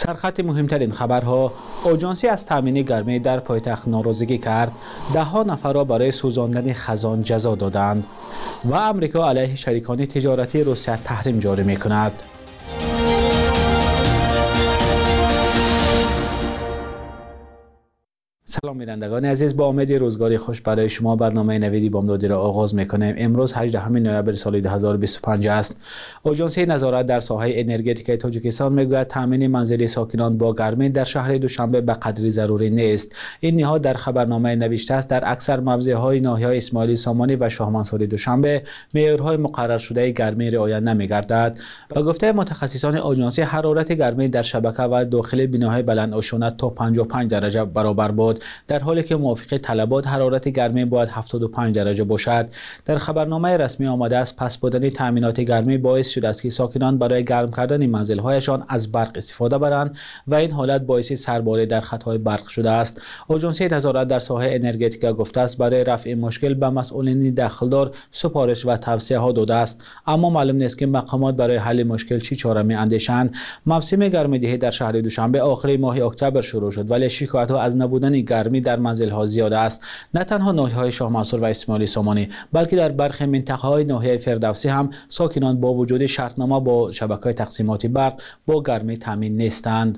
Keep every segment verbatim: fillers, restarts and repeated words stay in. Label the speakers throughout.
Speaker 1: سرخط مهمترین خبرها: آژانسی از تامین گرمی در پایتخت ناراضگی کرد، ده ها نفر را برای سوزاندن خزان جزا دادند و امریکا علیه شریکان تجارتی روسیه تحریم جاری می کند. سلام بینندگان عزیز، با امید روزگاری خوش برای شما برنامه نویدی بامدادی را آغاز می‌کنیم. امروز هجدهم نوامبر سال دو هزار و بیست و پنج است. آژانسی نظارت در ساحه انرژتیک تاجیکستان میگوید تامین منزلی ساکنان با گرمی در شهر دوشنبه به قدری ضروری نیست. این نهاد در خبرنامه نوشته است در اکثر موضع‌های ناحیه‌های اسماعیلی سامانی و شاه منصور دوشنبه معیارهای مقرر شده گرمی رعایت نمی‌گردد. با گفته متخصصان آژانسی، حرارت گرمی در شبکه و داخل بناهای بلند عشونت تا پنجاه و پنج درجه برابر بود، در حالی که موافق طلبات حرارت گرمی باید هفتاد و پنج درجه باشد. در خبرنامه رسمی آمده است پس بودن تامینات گرمی باعث شده است که ساکنان برای گرم کردن منزل‌هایشان از برق استفاده برند و این حالت باعث سرباری در خطهای برق شده است. آژانسی نظارت در ساحه انرژتیک گفته است برای رفع مشکل به مسئولین دخلدار سفارش و توصیه ها داده است، اما معلوم نیست که مقامات برای حل مشکل چی چاره می اندیشند. موسم گرمادهی در شهر دوشنبه آخر ماه اکتبر شروع شد، ولی شکایت ها از نبودن گرمی در منزل ها زیاده است. نه تنها ناحیه های شاه منصور و اسماعیلی سامانی، بلکه در برخی منطقه های ناحیه فردوسی هم ساکنان با وجود شرطنامه با شبکه تقسیمات برق با گرمی تامین نیستند.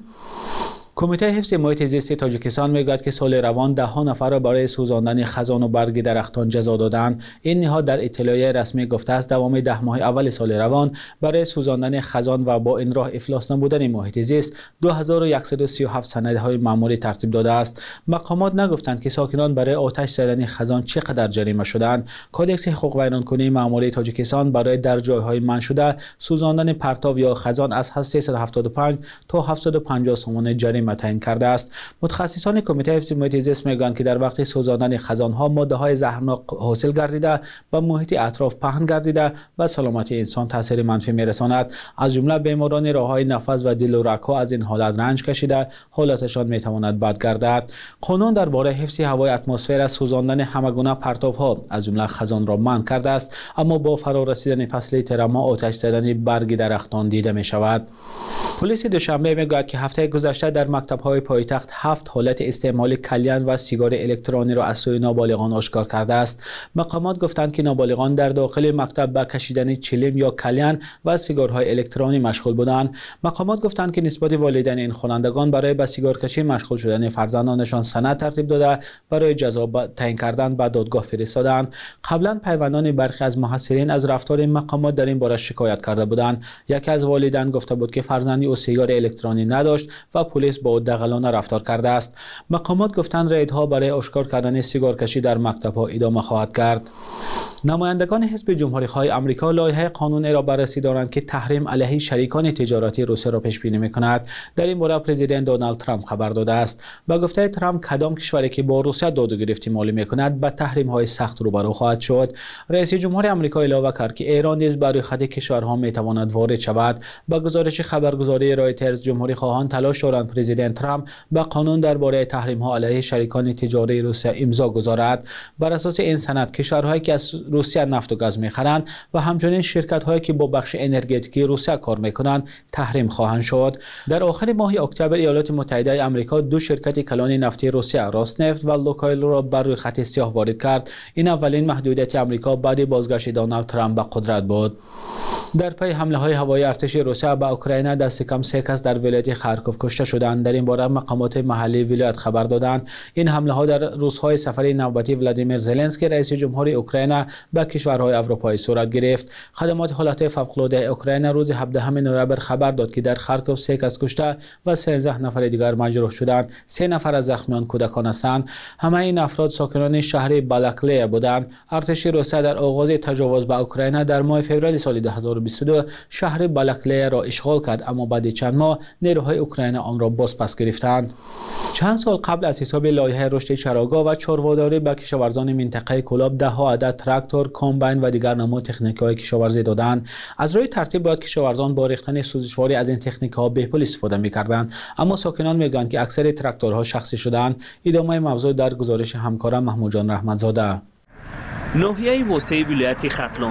Speaker 1: کمیته حفظ محیط زیست تاجیکستان میگوید که سال روان ده ها نفر را برای سوزاندن خزان و برگ درختان جزا دادند. این نهاد در اطلاعیه رسمی گفته است دوام ده ماه اول سال روان برای سوزاندن خزان و با این راه افلاس نبودن محیط زیست دو هزار و صد و سی و هفت سندهای مأموری ترتیب داده است. مقامات نگفتند که ساکنان برای آتش زدن خزان چقدر جریمه شدند. کدکس حقوق ویرانکنی مأموری تاجیکستان برای در جایهای منع شده سوزاندن پرتاب یا خزان از سیصد و هفتاد و پنج تا هفتصد و پنجاه سومن جریمه تعیین کرده است. متخصصان کمیته حفظ محیط زیست میگویند که در وقت سوزاندن خزان ها ماده های زهرناک حاصل گردیده و محیط اطراف پهن گردیده و سلامتی انسان تاثیر منفی میرساند. از جمله بیماران راههای نفس و دل و رگ ها از این حالت رنج کشیده حالتشان میتواند بد گردد. قانون درباره حفظ هوای اتمسفر از سوزاندن همگونه پرتاب ها از جمله خزان را منع کرده است، اما با فرا رسیدن فصل ترما آتش زدن برگ درختان دیده می شود. پلیس دوشنبه میگوید که هفته گذشته در مکتب‌های پایتخت هفت حالت استعمال کلیان و سیگار الکترونی را از سوی نابالغان آشکار کرده است. مقامات گفتند که نابالغان در داخل مکتب به کشیدن چلم یا کلیان و سیگارهای الکترونی مشغول بودند. مقامات گفتند که نسبت والدین این خوانندگان برای به سیگار کشی مشغول شدن فرزندانشان سند ترتیب داده برای جزا تعیین کردن به دادگاه فرستادند. قبلا پیوندان برخی از محصلین از رفتار مقامات در این باره شکایت کرده بودند. یکی از والدین گفته بود که فرزندی او سیگار الکترونی نداشت و پلیس با او دغلانه رفتار کرده است. مقامات گفتند ریدها برای آشکار کردن سیگار کشی در مکتب‌ها ادامه خواهد کرد. نمایندگان حزب جمهوری‌خواه آمریکا لایحه قانونی را بررسی دارند که تحریم علیه شریکان تجارتی روسیه را پیش بینی می‌کند. در این باره پرزیدنت دونالد ترامپ خبر داده است. با گفته ترامپ کدام کشوری که با روسیه داد و گرفتی مالی می‌کند با تحریم‌های سخت روبرو خواهد شد. رئیس جمهور آمریکا علاوه کرد که ایران نیز بر روی خط کشورها می‌تواند وارد شود. با گزارش خبرگزاری رایترز جمهوری‌خواهان تلاش دارند پرزیدنت ترامپ با قانون درباره تحریم‌ها علیه شریکان تجاری روسیه امضا گذارد. بر اساس این سند کشورهایی که از روسیه نفت و گاز می‌خرند و همچنین شرکت‌هایی که با بخش انرژتیکی روسیه کار می‌کنند تحریم خواهند شد. در آخر ماه اکتبر ایالات متحده آمریکا دو شرکت کلان نفتی روسیه راسنفت و لوکایل را بر روی خط سیاه وارد کرد. این اولین محدودیت آمریکا بعد بازگشت دونالد ترامپ به قدرت بود. در پی حمله های هوایی ارتش روسیه به اوکراین دست کم سه کس در ولایت خارکوف کشته شدند. در این باره مقامات محلی ولایت خبر دادند. این حمله ها در روزهای سفر نوبتی ولادیمیر زلنسکی رئیس جمهور اوکراین به کشورهای اروپایی صورت گرفت. خدمات حالات فوق‌العاده اوکراین روز هفدهم نوامبر خبر داد که در خارکوف سه کس کشته و سیزده نفر دیگر مجروح شدند. سه نفر از زخمیان کودکان هستند. همه این افراد ساکنان شهر بالاکلیا بودند. ارتش روسیه در آغاز تجاوز به اوکراین در ماه فوریه سال دو هزار و بیست و دو شهر بالاکلیا را اشغال کرد، اما بعد چند ماه نیروهای اوکراین آن را باز پس گرفتند. چند سال قبل از حساب لایحه رشد چراگاه و چارواداری به کشاورزان منطقه کلاب ده ها عدد تراکتور، کامباین و دیگر نماد تکنیک‌های کشاورزی دادند. از روی ترتیب باید کشاورزان با ریختن سوزشواری از این تکنیک‌ها بهپول استفاده می‌کردند، اما ساکنان میگویند که اکثر تراکتورها شخصی شدند. ادامه موضوع در گزارش همکارم محمود جان رحمتزاده.
Speaker 2: ناحیه وسیع ولایت ختلان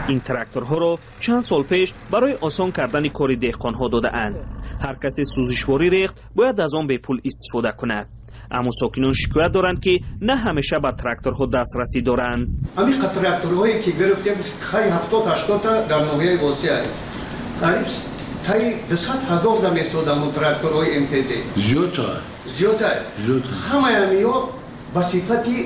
Speaker 2: این تراکتورها را چند سال پیش برای آسان کردن کار دهقانها داده‌اند. هر کسی سوزشواری ریخت باید از آن به پول استفاده کند. اما ساکنان شکایت دارند که نه همیشه به تراکتورها دسترسی دارند.
Speaker 3: همین تراکتورهایی که گرفتیم خیلی هفتاد هشتاد تا در ناحیه واسه قریب تای دویست هزار تا میستادن اون تراکتورهای ام تی تی.
Speaker 4: زیاده.
Speaker 3: زیاده.
Speaker 4: زیاده.
Speaker 3: همه همیا به صفتی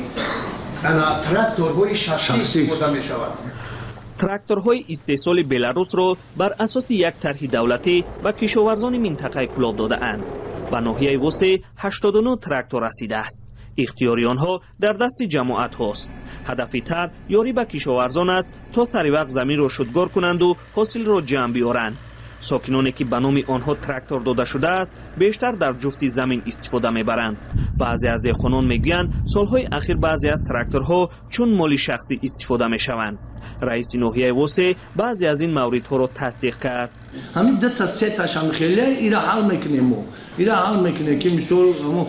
Speaker 3: انا تراکتورهای شخصی استفاده می شود.
Speaker 2: تراکتورهای استحصال بلاروس را بر اساس یک طرح دولتی و کشاورزان منطقه کلاب داده اند. به ناحیه وسه هشتاد و نه تراکتور رسیده است. اختیاری آنها در دست جماعت هاست. هدف طرح یاری به کشاورزان است تا سری وقت زمین را شدگار کنند و حاصل را جمع بیارند. ساکنانی که به نام آنها تراکتور داده شده است بیشتر در جفت زمین استفاده میبرند. بعضی از دهقانان میگویند سالهای اخیر بعضی از تراکتورها چون مال شخصی استفاده میشوند. رئیس ناحیه وسه بعضی از این موردها را تصدیق کرد.
Speaker 4: همین دو تا سه تاش هم خیلی اینا حل میکنیم و اینا حل میکنه که مثلا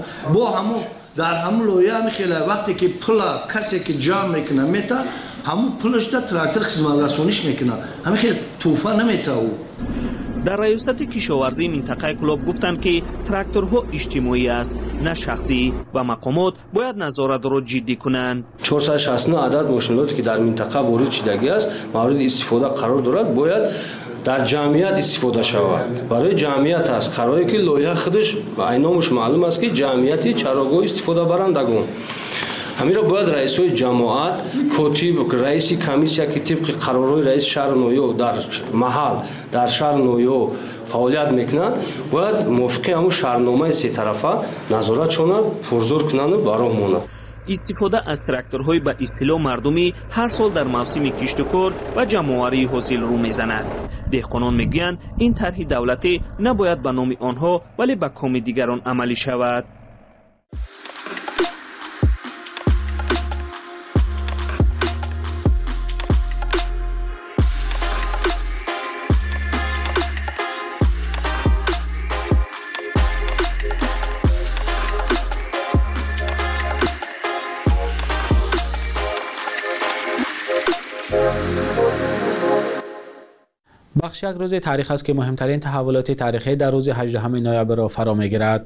Speaker 4: با همو در همون لایه هم خیلی وقتی که پول کسی که جمع میکنه میتا همون پولش در تراکتور خدمت رسونیش میکنه همین خیلی توفا نمیتا او.
Speaker 2: در ریاست کشاورزی منطقه کلاب گفتند که تراکتورها اجتماعی است نه شخصی و مقامات باید نظارت را جدی کنند.
Speaker 5: چهارصد و شصت و نه عدد ماشیناتی که در منطقه وارد شدگی است مورد استفاده قرار دارد باید در جمعیت استفاده شود. برای جمعیت است قراره که لایحه خودش عینامش معلوم است که جمعیتی چراگاه استفاده برندگان همین را باید رئیسای جماعت کاتب رئیس کمیسیا که طبق قرارهای رئیس شهر نویو در محل در شهر نویو فعالیت میکنند باید موافقه همون شهرنامه سه طرفه نظارتشون پرزور کنند و براه مونند.
Speaker 2: استفاده از تراکتورهای به اصطلاح مردمی هر سال در موسم کشت و کار و جمع‌آوری حاصل رو میزند. دهقانان میگویند این طرح دولتی نباید به نام آنها ولی به کام دیگران عملی شود.
Speaker 1: بخش یک روز تاریخ است که مهمترین تحولات تاریخی در روز هجدهم نوامبر را فرا می‌گیرد.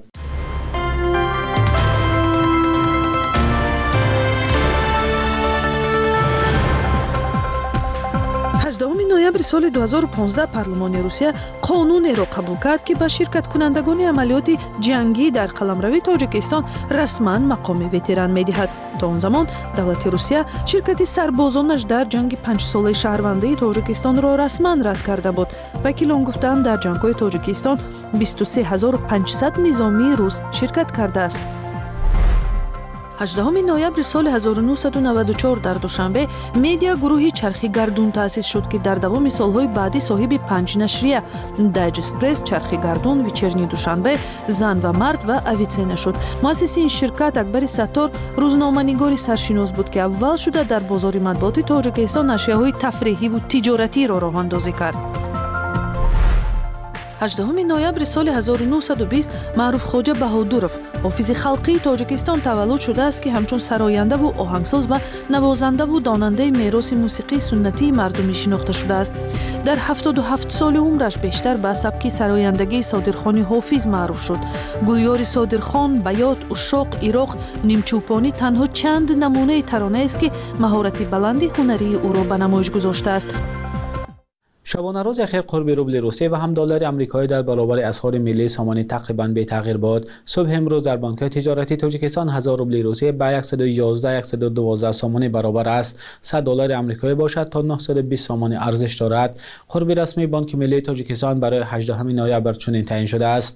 Speaker 6: هجدهم نوامبر سال دو هزار و پانزده پارلمانی روسیه قانونی را قبول کرد که به شرکت کنندگان عملیات جنگی در قلمرو تاجیکستان رسما مقام وتران می‌دهد. تا آن زمان دولت روسیه شرکت سربازانش در جنگ پنج ساله شهروندی تاجیکستان را رسما رد کرده بود. وکیلان گفتند در جنگ‌های تاجیکستان بیست و سه هزار و پانصد نظامی روس شرکت کرده است. هجدهم نوامبر سال هزار و نهصد و نود و چهار در دوشنبه مدیا گروهی چرخی گردون تأسیس شد که در دوام سالهای بعدی صاحب پنج نشریه دایجست پرس، چرخی گردون، ویچرنی دوشنبه، زن و مرد و اویتسینا شد. مؤسس این شرکت اکبر ستار روزنامه‌نگار سرشناس بود که اول شده در بازار مطبوعات تاجیکستان اشیاءهای تفریحی و تجارتی را راه اندازی کرد. هجدهم نوامبر سال هزار و نهصد و بیست معروف خواجه بهادورов حافظ خلقی تاجیکستان تولد شده است که همچون سراینده و آهنگساز و نوازنده و داننده میراث موسیقی سنتی مردمی شناخته شده است. در هفتاد و هفت سال عمرش بیشتر به سبک سرایندگی صادرخان حافظ معروف شد. گویار صادرخان، بیات، اشاق، عراق، نیمچوپانی تنها چند نمونه ترانه است که مهارت بلند هنری او را به نمایش گذاشته است.
Speaker 1: شبانه روز اخیر قرب روبل روسیه و هم دلار آمریکایی در برابر اسعار ملی سامانه تقریبا بی تغییر بود. صبح امروز در بانک‌های تجارتی تاجیکستان هزار روبل روسیه به صد و یازده صد و دوازده سامانه برابر است. صد دلار آمریکایی باشد تا نهصد و بیست سامانه ارزش دارد. قرب رسمی بانک ملی تاجیکستان برای هجدهم نوامبر چنین تعیین شده است.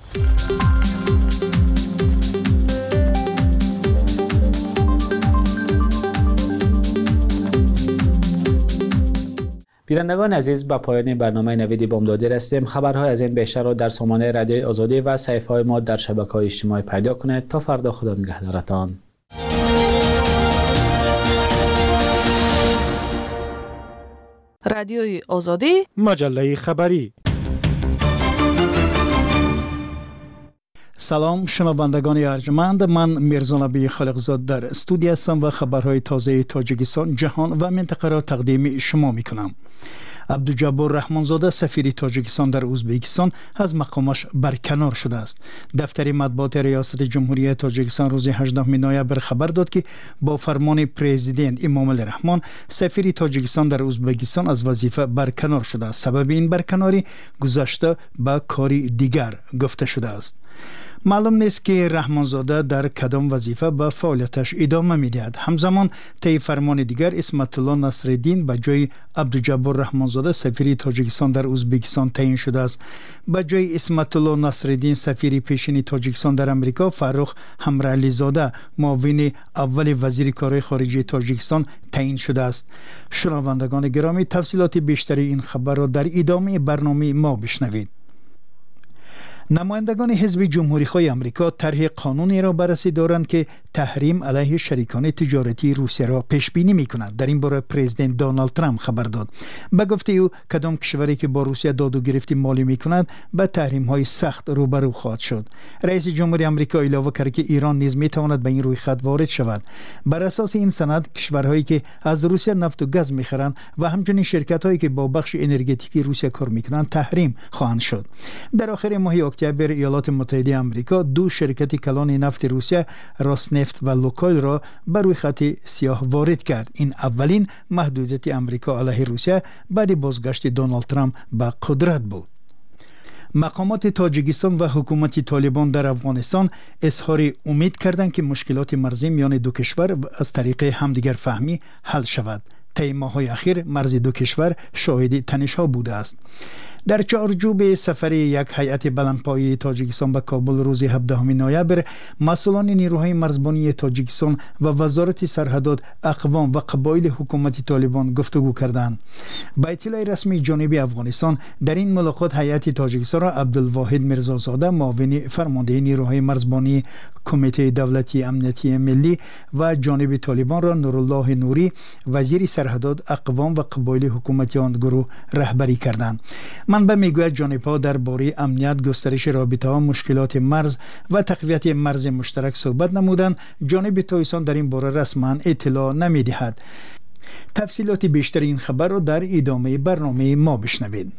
Speaker 1: بینندگان عزیز، به پایان برنامه نوید بامدادی رسیدیم. خبرهای از این بیشتر را در سامانه رادیوی آزادی و صفحه‌های ما در شبکه‌های اجتماعی پیدا کنید. تا فردا، خدا نگهدارتان.
Speaker 6: رادیوی آزادی،
Speaker 7: مجله خبری. سلام شنوندگان ارجمند، من میرزا نبی خالقزاد در استودیو هستم و خبرهای تازه تاجیکستان، جهان و منطقه را تقدیم شما می کنم. عبدالجبار رحمانزاده سفیر تاجیکستان در ازبکستان از مقامش برکنار شده است. دفتر مطبوعات ریاست جمهوری تاجیکستان روز هجدهم نوامبر خبر داد که با فرمان پرزیدنت امامعلی رحمان سفیر تاجیکستان در ازبکستان از وظیفه برکنار شده است. سبب این برکناری گذشته به کاری دیگر گفته شده است. معلوم نیست که رحمانزاده در کدام وظیفه به فعالیتش ادامه میدهد. همزمان طی فرمان دیگر اسمت الله نصرالدین به جای عبدالجبار رحمانزاده سفیر تاجیکستان در ازبکستان تعیین شده است. به جای اسمت الله نصرالدین سفیر پیشین تاجیکستان در امریکا فرخ همرعلی زاده معاون اول وزیر کارهای خارجه تاجیکستان تعیین شده است. شنوندگان گرامی، تفصیلات بیشتری این خبر را در ادامه برنامه ما بشنوید. نمایندگان حزب جمهوری‌خواه آمریکا طرح قانونی را بررسی دارند که تحریم علیه شریکان تجارتی روسیه را پیش بینی می‌کند. در این باره پرزیدنت دونالد ترامپ خبر داد. به گفته او کدام کشوری که با روسیه داد و گرفت مالی می‌کند به تحریم‌های سخت روبرو خواهد شد. رئیس جمهوری آمریکا اضافه کرد که ایران نیز می‌تواند به این رویخط وارد شود. بر اساس این سند کشورهایی که از روسیه نفت و گاز می‌خرند و همچنین شرکت‌هایی که با بخش انرژتیکی روسیه کار می‌کنند تحریم خواهند شد. در آخر ماه اکتبر ایالات متحده آمریکا دو شرکت کلان نفت روسیه راسنفت و لوکویل را بر روی خط سیاه وارد کرد. این اولین محدودیت آمریکا علیه روسیه بعد بازگشت دونالد ترامپ به قدرت بود. مقامات تاجیکستان و حکومت طالبان در افغانستان اظهار امید کردند که مشکلات مرزی میان دو کشور از طریق همدیگر فهمی حل شود. طی ماه‌های اخیر مرز دو کشور شاهد تنش‌ها بوده است. در چارچوب سفر یک هیئت بلندپایه تاجیکستان به کابل روز هفدهم نوامبر مسئولان نیروهای مرزبانی تاجیکستان و وزارت سرحدات اقوام و قبایل حکومت طالبان گفتگو کردند. با اطلاع رسمی جانب افغانستان در این ملاقات هیئت تاجیکستان را عبدالواحد میرزازاده معاون فرمانده نیروهای مرزبانی کمیته دولتی امنیتی ملی و جانب طالبان را نورالله نوری وزیر سرحدات اقوام و قبایل حکومت آن گروه رهبری کردند. منبع میگوید جانب‌ها درباره امنیت، گسترش رابطه‌ها، مشکلات مرز و تقویت مرز مشترک صحبت نمودند. جانب تاجیکستان در این باره رسما اطلاع نمی‌دهد. تفصیلات بیشتر این خبر را در ادامه برنامه ما بشنوید.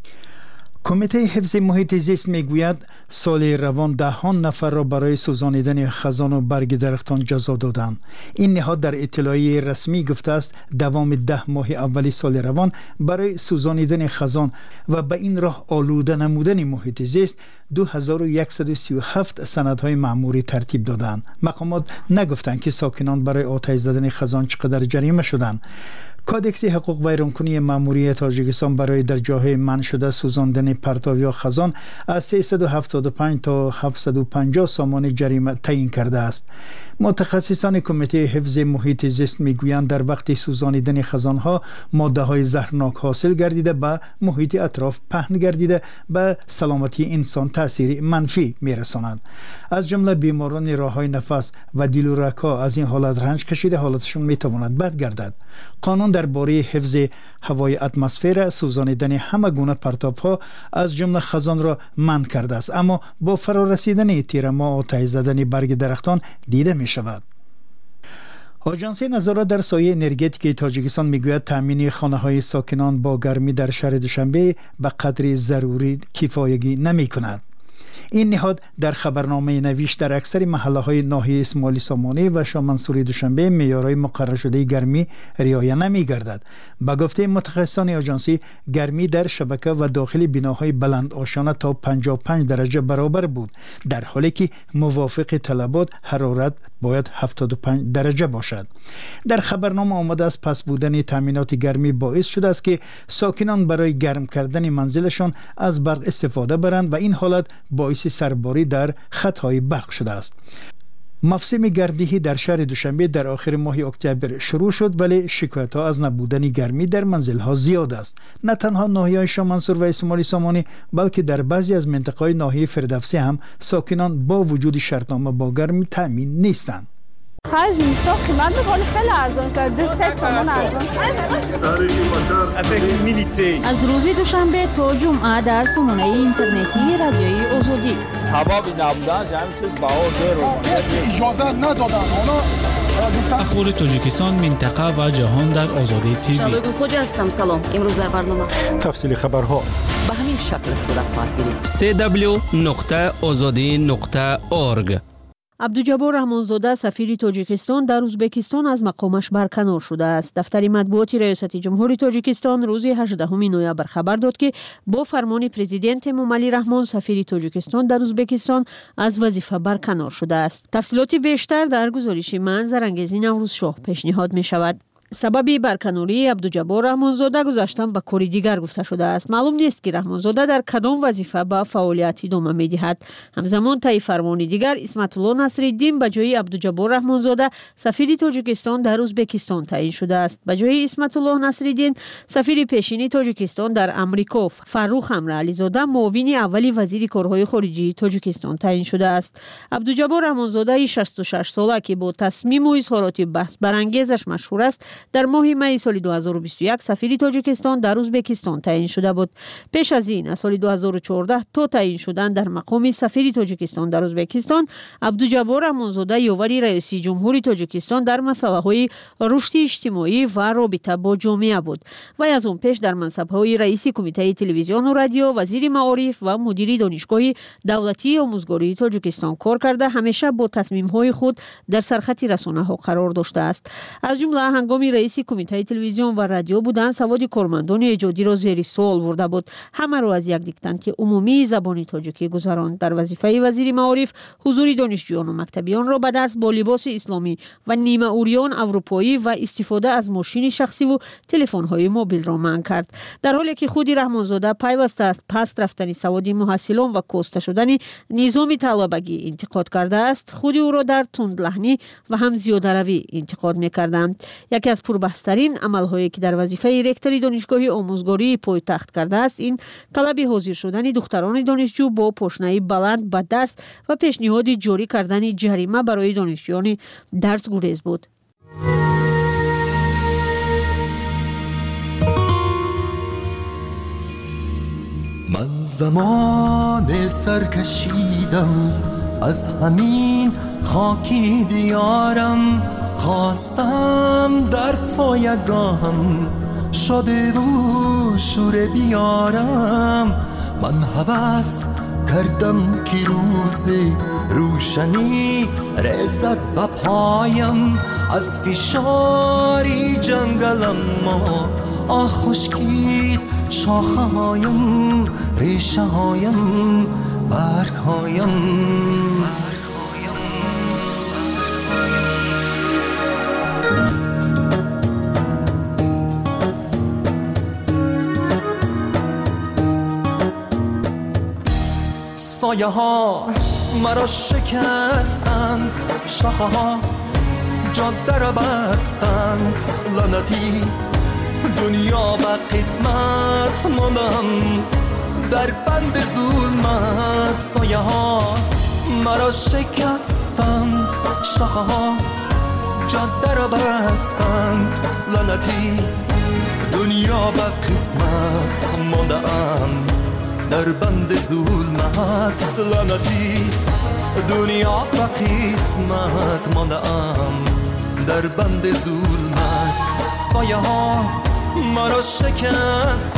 Speaker 7: کمیته حفظ محیط زیست میگوید سال روان دهان نفر را برای سوزانیدن خزان و برگ درختان جزا دادند. این نهاد در اطلاعیه رسمی گفته است دوام ده ماه اولی سال روان برای سوزانیدن خزان و به این راه آلوده نمودن محیط زیست دو هزار و صد و سی و هفت سندهای مأموری ترتیب دادند. مقامات نگفتند که ساکنان برای آتش زدن خزان چقدر جریمه شدند. کادکس حقوق ویرانکنی مأموری تاجیکستان برای در جاهای منع شده سوزاندن پرتو یا خزان از سیصد و هفتاد و پنج تا هفتصد و پنجاه سامان جریمه تعیین کرده است. متخصصان کمیته حفظ محیط زیست میگویند در وقت سوزانیدن خزانها ماده های زهرناک حاصل گردیده به محیط اطراف پهن گردیده به سلامتی انسان تاثیر منفی میرساند. از جمله بیماران راههای نفس و دل و رگ‌ها از این حالت رنج کشیده حالتشون میتواند بد گردد. قانون درباره حفظ هوای اتمسفر سوزانیدن همه گونه پرتاب‌ها از جمله خزان را منع کرده است، اما با فرارسیدن تیر ماه آتش زدن برگ درختان دیده می شود. آژانس نظارت در سایه انرژتیک تاجیکستان میگوید تامین خانه‌های ساکنان با گرمی در شهر دوشنبه به قدر ضروری کفایتی نمی‌کند. این نهاد در خبرنامه نوشت در اکثر محله‌های ناحیه اسماعیل سامانی و شاه منصوری دوشنبه معیارهای مقرر شده گرمی رعایت نمی‌گردد. به گفته متخصصان آژانسی گرمی در شبکه و داخل بناهای بلند آشانه تا پنجاه و پنج درجه برابر بود، در حالی که موافق طلبات حرارت باید هفتاد و پنج درجه باشد. در خبرنامه آمده است پس بودن تامینات گرمی باعث شده است که ساکنان برای گرم کردن منزلشان از برق استفاده برند و این حالت باعث سرباری در خطهای برق شده است. موسم گردیهی در شهر دوشنبه در آخر ماه اکتبر شروع شد، ولی شکایت‌ها از نبودن گرمی در منزل‌ها زیاد است. نه تنها ناحیه شاه منصور و اسماعیل سامانی بلکه در بعضی از مناطق ناحیه فردوسی هم ساکنان با وجود شرطنامه با گرمی تامین نیستند.
Speaker 8: خرج زمستان قیمت میکنه خیلی ارزان شده، دو سه تومن ارزان شده.
Speaker 9: از روز دوشنبه تا جمعه در سامانه اینترنتی رادیوی آزادی
Speaker 10: حبابی نبودن همین چیز بهار دیر
Speaker 11: اجازه ندادن.
Speaker 12: اخبار تاجیکستان، منطقه و جهان در آزادی تیوی.
Speaker 13: شالوی خوجا هستم. سلام. امروز در برنامه
Speaker 14: تفصیل خبرها
Speaker 15: به همین شکل صورت خواهد گرفت.
Speaker 16: سی دبلیو نقطه آزادی نقطه اورگ.
Speaker 6: عبدالجبار رحمانزاده سفیر تاجیکستان در ازبکستان از مقامش برکنار شده است. دفتر مطبوعاتی ریاست جمهوری تاجیکستان روز هجدهم نوامبر خبر داد که با فرمان پرزیدنت موملی رحمان سفیر تاجیکستان در ازبکستان از وظیفه برکنار شده است. تفصیلات بیشتر در گزارش من زرنگزی نوروز شاه پیشنهاد می شود. سبب برکناری عبدالجبار رحمانزاده گذاشتن به کاری دیگر گفته شده است. معلوم نیست که رحمانزاده در کدام وظیفه به فعالیت ادامه می‌دهد. همزمان طی فرمانی دیگر اسمت الله نصرالدین به جای عبدالجبار رحمانزاده سفیر تاجیکستان در ازبکستان تعیین شده است. به جای اسمت الله نصرالدین سفیر پیشین تاجیکستان در آمریکا فروخ امر علیزاده معاون اولی وزیر کارهای خارجی تاجیکستان تعیین شده است. عبدالجبار رحمانزاده شصت و شش ساله که با تصمیم و اظهارات بحث برانگیزش مشهور است، در ماه می سال دو هزار و بیست و یک سفیر تاجیکستان در ازبکستان تعیین شده بود. پیش از این از سال دو هزار و چهارده تا تعیین شدن در مقام سفیر تاجیکستان در ازبکستان، عبدالجبار رحمانزاده یاور رئیس جمهوری تاجیکستان در مسائل رشد اجتماعی و رابطه با جامعه بود و از اون پیش در منصب‌های رئیس کمیته تلویزیون و رادیو، وزیر معارف و مدیر دانشگاه دولتی آموزگاری تاجیکستان کار کرده، همیشه با تصمیم‌های خود در سرخط رسانه‌ها قرار داشته است. از جمله هنگام رئیس کمیته تلویزیون و رادیو بودن سواد کارمندان ایجادی را زیر سوال برده بود. همه را از یک دیکتانت عمومی زبان تاجیکی گذراند. در وظیفه وزیر معارف حضور دانشجویان و مکتبیان را به درس با لباس اسلامی و نیمه اوریان اروپایی و استفاده از ماشین شخصی و تلفن‌های موبیل را منع کرد. در حالی که خود رحمانزاده پیوسته است پس رفتن سواد محصلان و کاسته شدن نظام طلبگی انتقاد کرده است، خود او را در تندلهنی و هم زیاده‌روی انتقاد می‌کردند. یکی از پربحث‌ترین عمل‌هایی که در وظیفه رکتور دانشگاه آموزگاری پایتخت کرده است، این طلب حاضر شدن دختران دانشجو با پاشنه بلند به درس و پیشنهاد جاری کردن جریمه برای دانشجویان درس گریز بود.
Speaker 17: من زمان سرکشیدم از همین خاکی دیارم، خواستم در سایگاهم شده و شور بیارم. من هوس کردم که روز روشنی رسد به پایم، از فشاری جنگلم ما آه خشکید شاخه هایم، ریشه هایم، برگ هایم. سایه ها مرا شکستند، شاخه ها جاده را بستند، لعنتی دنیا و قسمت ماندم در بند ظلمت. سایه ها مرا شکستند، شاخه ها جاده را بستند، لعنتی دنیا و قسمت ماندم در بند ظلمت. لعنتی دنیا و قسمت ماندم در بند ظلمت. سایه ها مرا شکستند.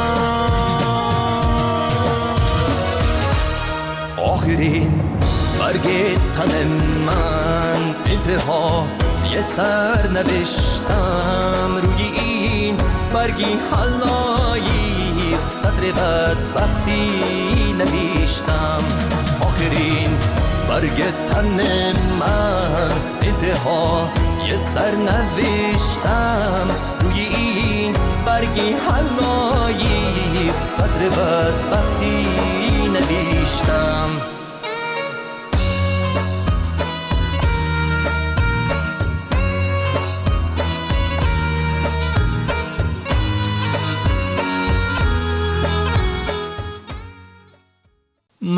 Speaker 17: آخرین برگ تن من انتها یه سر نوشتم، روی این برگی حلایی سطر بدبختی نوشتم. آخرین برگ تن من انتها یه سر نوشتم، روی این برگی حلایی سطر بدبختی نوشتم.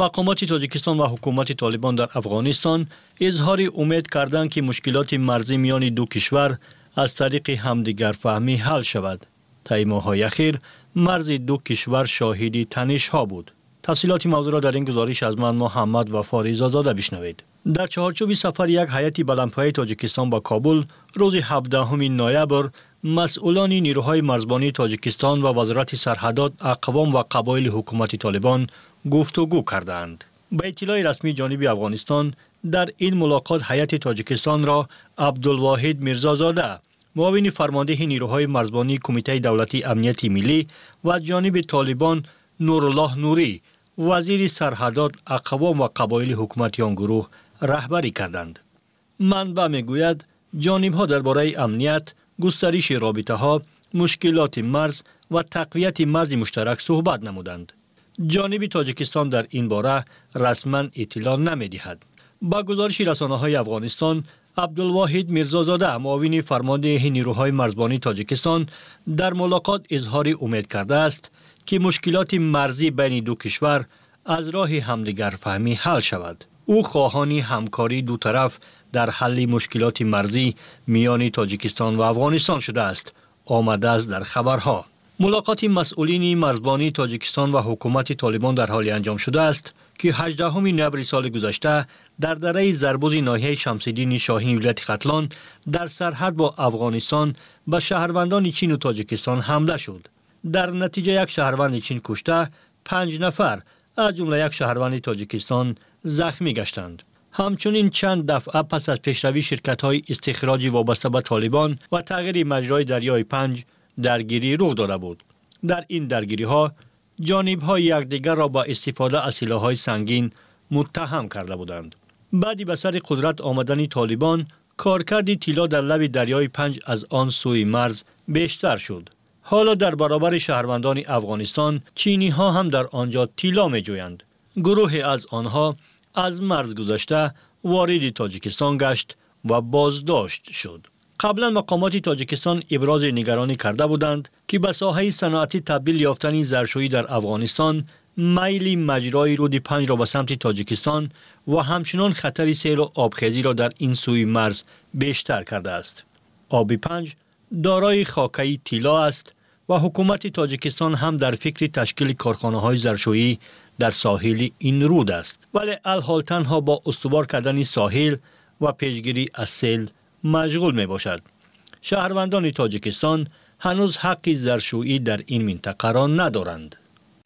Speaker 11: مقامات تاجیکستان و حکومت طالبان در افغانستان اظهار امید کردند که مشکلات مرزی میان دو کشور از طریق همدیگر فهمی حل شود. طی ماه‌های اخیر مرز دو کشور شاهد تنش‌ها بود. تفصیلات موضوع را در این گزارش از من محمد وفا رضازاده بشنوید. در چهارچوب سفر یک هیئت بلندپایه تاجیکستان با کابل روز هفدهم نوامبر مسئولان نیروهای مرزبانی تاجیکستان و وزارت سرحدات اقوام و قبایل حکومت طالبان گفتگو کردند. به اطلاع رسمی جانب افغانستان در این ملاقات هیئت تاجیکستان را عبدالواحد میرزازاده معاون فرمانده نیروهای مرزبانی کمیته دولتی امنیت ملی و جانب طالبان نورالله نوری وزیر سرحدات اقوام و قبایل حکومت آن گروه رهبری کردند. منبع میگوید جانب‌ها درباره امنیت، گسترش رابطه‌ها، مشکلات مرز و تقویت مرز مشترک صحبت نمودند. جانب تاجیکستان در این باره رسما اطلاع نمی‌دهد. با گزارش رسانه‌های افغانستان، عبدالواحد میرزازاده معاون فرمانده نیروهای مرزبانی تاجیکستان در ملاقات اظهار امید کرده است که مشکلات مرزی بین دو کشور از راه همدیگر فهمی حل شود. او خواهان همکاری دو طرف در حل مشکلات مرزی میان تاجیکستان و افغانستان شده است. آمده است در خبرها. ملاقات مسئولین مرزبانی تاجیکستان و حکومت طالبان در حال انجام شده است که هجدهم نوامبر سال گذشته در دره زربوز ناحیه شمس‌الدین شاهین ولایت ختلان در سرحد با افغانستان به شهروندان چین و تاجیکستان حمله شد. در نتیجه یک شهروند چین کشته، پنج نفر از جمله یک شهروند تاجیکستان زخمی گشتند. همچنین چند دفعه پس از پیشروی شرکت‌های استخراجی وابسته به طالبان و تغییر مجرای دریای پنج درگیری رخ داده بود. در این درگیری‌ها جانب‌ها یکدیگر را با استفاده از سلاح‌های سنگین متهم کرده بودند. بعدی به سر قدرت آمدن طالبان، کارکرد طلا در لب دریای پنج از آن سوی مرز بیشتر شد. حالا در برابر شهروندان افغانستان، چینی‌ها هم در آنجا طلا می‌جویند. گروه از آنها از مرز گذشته وارد تاجیکستان گشت و بازداشت شد. قبلا مقامات تاجیکستان ابراز نگرانی کرده بودند که به ساحه صنعتی تبدیل یافتن زرشویی در افغانستان میل مجرای رود پنج را به سمت تاجیکستان و همچنان خطر سیل و آبخیزی را در این سوی مرز بیشتر کرده است. آب پنج دارای خاکه‌ای طلا است و حکومت تاجیکستان هم در فکر تشکیل کارخانه‌های زرشویی در ساحل این رود است، ولی الحال تنها با استوار کردن ساحل و پیشگیری از سیل مشغول می باشد. شهروندان تاجیکستان هنوز حق زرشویی در این منطقه را ندارند.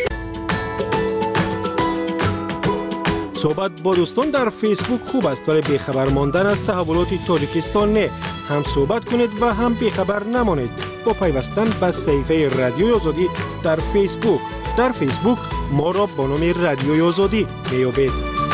Speaker 14: صحبت با دوستان در فیسبوک خوب است، ولی بیخبر ماندن از تحولات تاجیکستان نه. هم صحبت کنید و هم بیخبر نمانید با پیوستن به صفحه رادیوی آزادی در فیسبوک. در فیسبوک ما را با نام رادیوی آزادی میابید.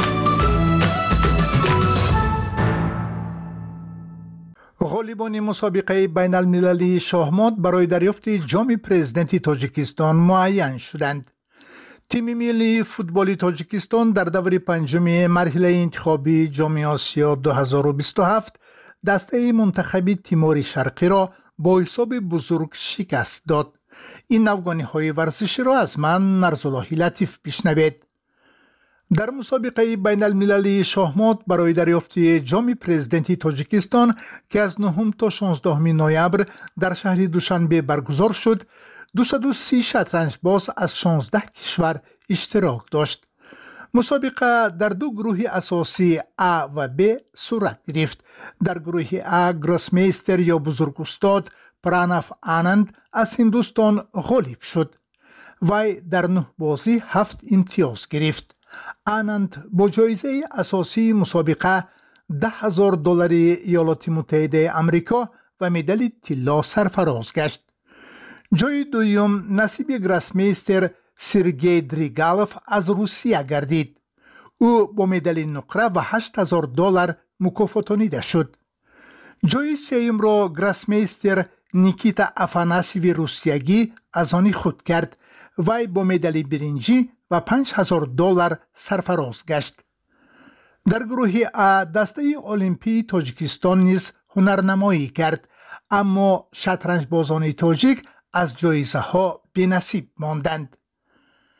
Speaker 7: غالبان مسابقه بین المللی شاهمات برای دریافت جام پرزیدنتی تاجیکستان معین شدند. تیم ملی فوتبال تاجیکستان در دور پنجم مرحله انتخابی جام آسیا دو هزار و بیست و هفت دسته منتخبی تیمور شرقی را با حساب بزرگ شکست داد. این افغانی های ورزشی را از من نرزاللهی لطیف بشنوید. در مسابقه بین المللی شاهمات برای دریافت جام پرزیدنتی تاجیکستان که از نهم تا شانزدهم نوامبر در شهر دوشنبه برگزار شد، دویست و سی شطرنج باز از شانزده کشور اشتراک داشت. مسابقه در دو گروه اساسی A و B صورت گرفت. در گروه A گراسمیستر یا بزرگ استاد پراناف آنند از هندوستان غالب شد. وی در نه بازی هفت امتیاز گرفت. آنند با جایزه اساسی مسابقه ده هزار دلار ایالات متحده آمریکا و مدال طلا سرفراز گشت. جای دوم نصیب گراسمیستر سرگئی دریگالوف از روسیه گردید. او با مدال نقره و هشت هزار دلار مکافاتانیده شد. جای سوم را گراسمیستر نیکیتا افاناسیوی روسیگی از آن خود کرد. وی با مدال برنجی و پنج هزار دلار سرفراز گشت. در گروه A دسته المپی تاجیکستان نیز هنرنمایی کرد، اما شطرنج بازان تاجیک از جایزه ها بی‌نصیب ماندند.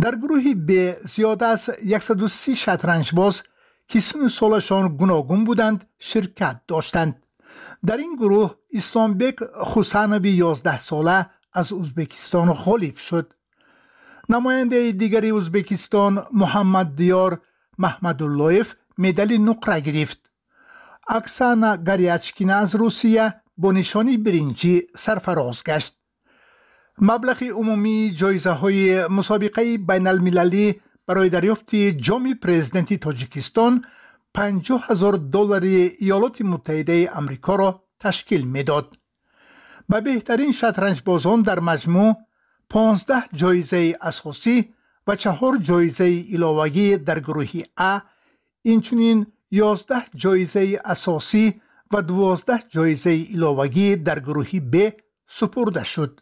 Speaker 18: در گروه ب زیاد از صد و سی شطرنج باز که سن سالشان گوناگون بودند شرکت داشتند. در این گروه اسلامبek خوسانوی یازده ساله از ازبکستان غالب شد. نماینده دیگری ازبکستان محمد دیار محمداللهیف مدال نقره گرفت. اکسانا گریاچکینا از روسیه با نشانی برنجی سرفراز گشت. مبلغ عمومی جایزه های مسابقه بین المللی برای دریافت جام پرزیدنت تاجیکستان پنجاه هزار دلار ایالات متحده آمریکا را تشکیل میداد. به بهترین شطرنج بازان در مجموع پانزده جایزه اساسی و چهار جایزه علاوه‌ای در گروه ا، اینچنین یازده جایزه اساسی و دوازده جایزه علاوه‌ای در گروه ب سپرده شد.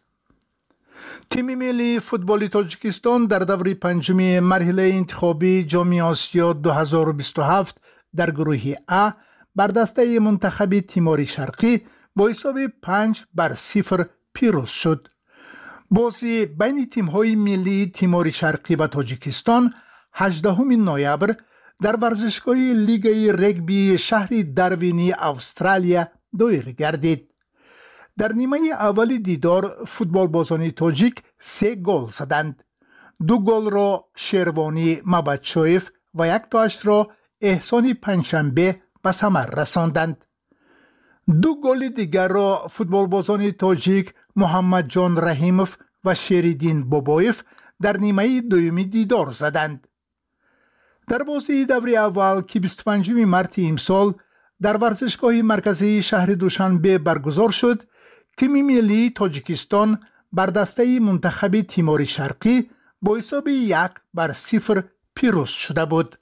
Speaker 18: تیم ملی فوتبال تاجیکستان در دور پنجم مرحله انتخابی جام آسیا دو هزار و بیست و هفت در گروه ا بر دسته منتخب تیمور شرقی با حساب پنج بر صفر پیروز شد. بازی بین تیم‌های ملی تیمور شرقی و تاجیکستان هجدهم نوامبر در ورزشگاه لیگ رگبی شهر داروین استرالیا دایر گردید. در نیمه اول دیدار فوتبال بازان تاجیک سه گل زدند. دو گل را شیروانی مبادشویف و یک تاش را احسان پنجشنبه به ثمر رساندند. دو گل دیگر را فوتبال بازان تاجیک محمد جان رحیموف و شیریدین بابایف در نیمه دومی دیدار زدند. در بازی دور اول که بیست و پنجم مارس امسال در ورزشگاه مرکزی شهر دوشنبه برگزار شد، تیم ملی تاجیکستان بر دسته منتخب تیمور شرقی با حساب یک بر صفر پیروز شده بود.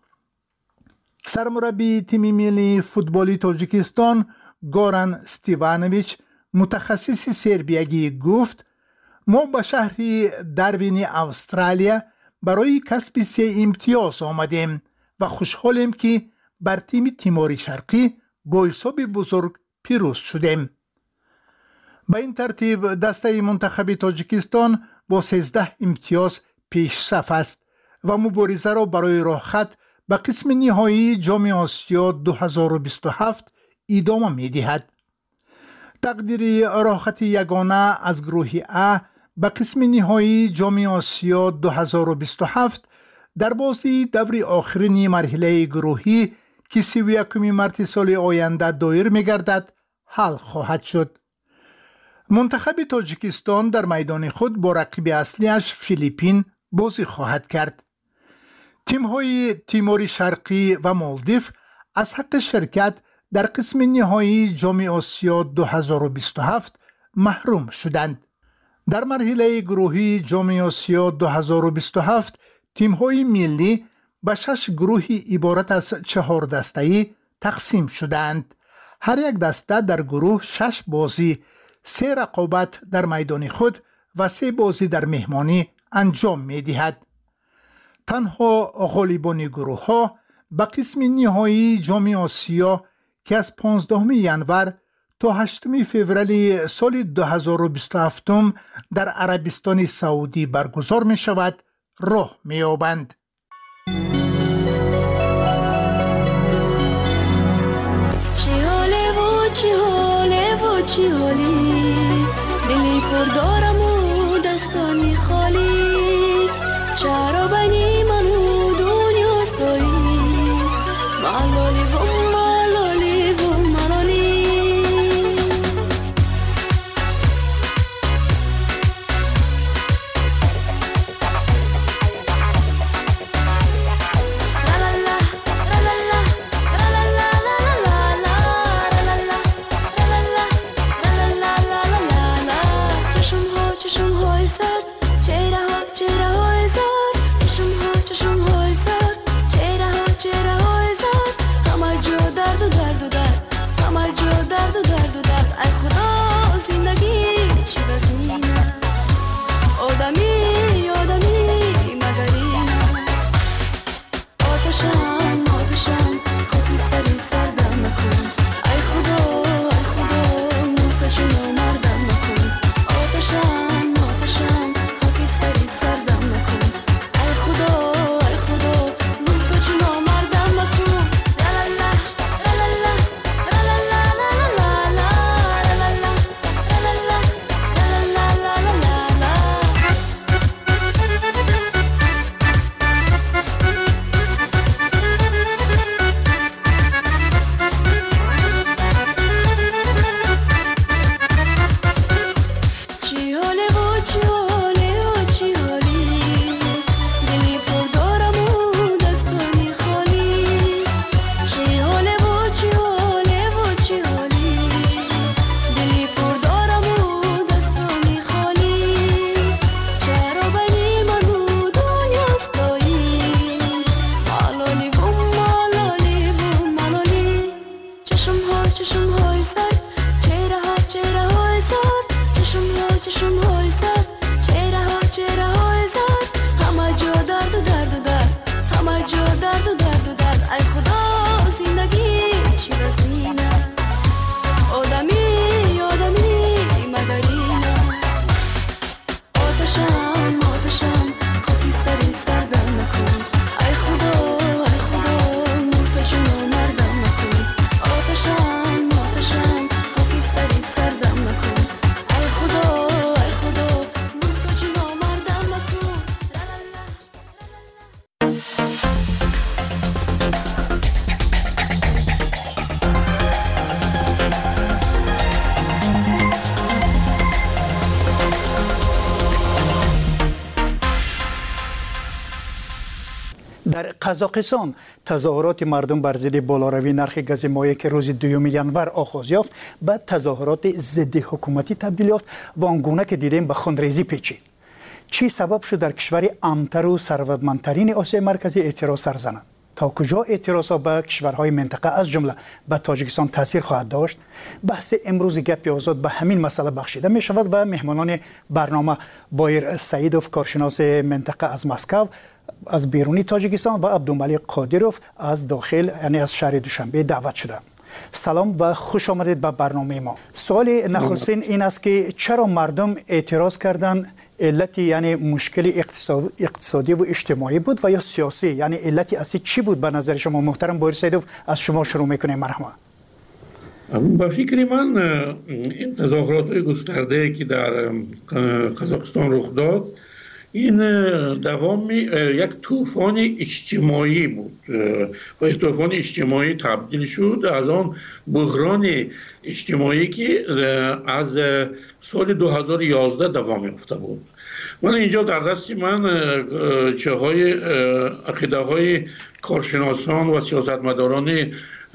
Speaker 18: سرمربی تیم ملی فوتبالی تاجیکستان گوران استیوانویچ متخصص سربیگی گفت: ما به شهر داروین استرالیا برای کسب سه امتیاز آمدیم و خوشحالیم که بر تیم تیمور شرقی با حساب بزرگ پیروز شدیم. به این ترتیب دسته منتخب تاجیکستان با سیزده امتیاز پیش صف است و مبارزه را برای راه خط به قسم نهایی جام آسیا دو هزار و بیست و هفت ادامه می دهد. تقدیر راه خط یگانه از گروه ا به قسم نهایی جام آسیا دو هزار و بیست و هفت در بازی دور آخرین مرحله گروهی که سی و یکم مارس سال آینده دایر می گردد حل خواهد شد. منتخب تاجیکستان در میدان خود با رقیب اصلیش فیلیپین بازی خواهد کرد. تیم‌های تیمور شرقی و مالدیو از حق شرکت در قسم نهایی جام آسیا دو هزار و بیست و هفت محروم شدند. در مرحله گروهی جام آسیا دو هزار و بیست و هفت تیم‌های ملی به شش گروهی عبارت از چهار دسته‌ای تقسیم شدند. هر یک دسته در گروه شش بازی، سه رقابت در میدان خود و سه بازی در مهمانی انجام می دهد. تنها غالبان گروه ها به قسم نهایی جام آسیا که از پانزدهم ژانویه تا هشتم فوریه سال دو هزار و بیست و هفت در عربستان سعودی برگزار می شود راه می یابند.
Speaker 19: چی حالی دلی پر دارم و دستانی خالی، چرا بینی من و دنیا ستایی، ملالی و ملالی و ملالی. چشم های سر چهره ها چهره های سر چشم ها چشم های سر چهره ها چهره های سر همه جا درد و درد و درد همه جا درد و درد و درد ای خدا زندگی چی رسین است آدمی آدمی مدارین است آتشم آتشم خاکستری سردم نکن ای خدا ای خدا محتاج نامردم نکن آتشم آتشم خاکستری سردم نکن ای خدا ای خدا محتاج نامردم نکن
Speaker 7: در قزاقستان تظاهرات مردم بر ضد بالاروی نرخ گاز مایع که روز دوم ینور آغاز یافت به تظاهرات ضد حکومتی تبدیل یافت و آنگونه که دیدیم به خونریزی پیچید. چی سبب شد در کشور امتر و ثروتمندترین آسیای مرکزی اعتراض سر زنند؟ تا کجا اعتراضها به کشورهای منطقه از جمله به تاجیکستان تاثیر خواهد داشت؟ بحث امروز گپ آزاد به همین مسئله بخشیده می شود و مهمانان برنامه بایر سعیدوف کارشناس منطقه از مسکو از بیرونی تاجیکستان و عبدالملک قادروف از داخل یعنی از شهر دوشنبه دعوت شدند. سلام و خوش آمدید به برنامه ما. سوال نخستین این است که چرا مردم اعتراض کردند؟ علتی یعنی مشکل اقتصادی و اجتماعی بود و یا سیاسی؟ یعنی علتی اصلی چی بود به نظر شما؟ محترم بایر سعیدوف از شما شروع میکنیم. مرحبا.
Speaker 20: با فکر من این تظاهرات گسترده که در قزاقستان رخ داد این دوام یک طوفان اجتماعی بود و این طوفان اجتماعی تبدیل شد از آن بحران اجتماعی که از سال دو هزار و یازده دوام یافته بود. من اینجا در دست من چه های عقیده های کارشناسان و سیاستمداران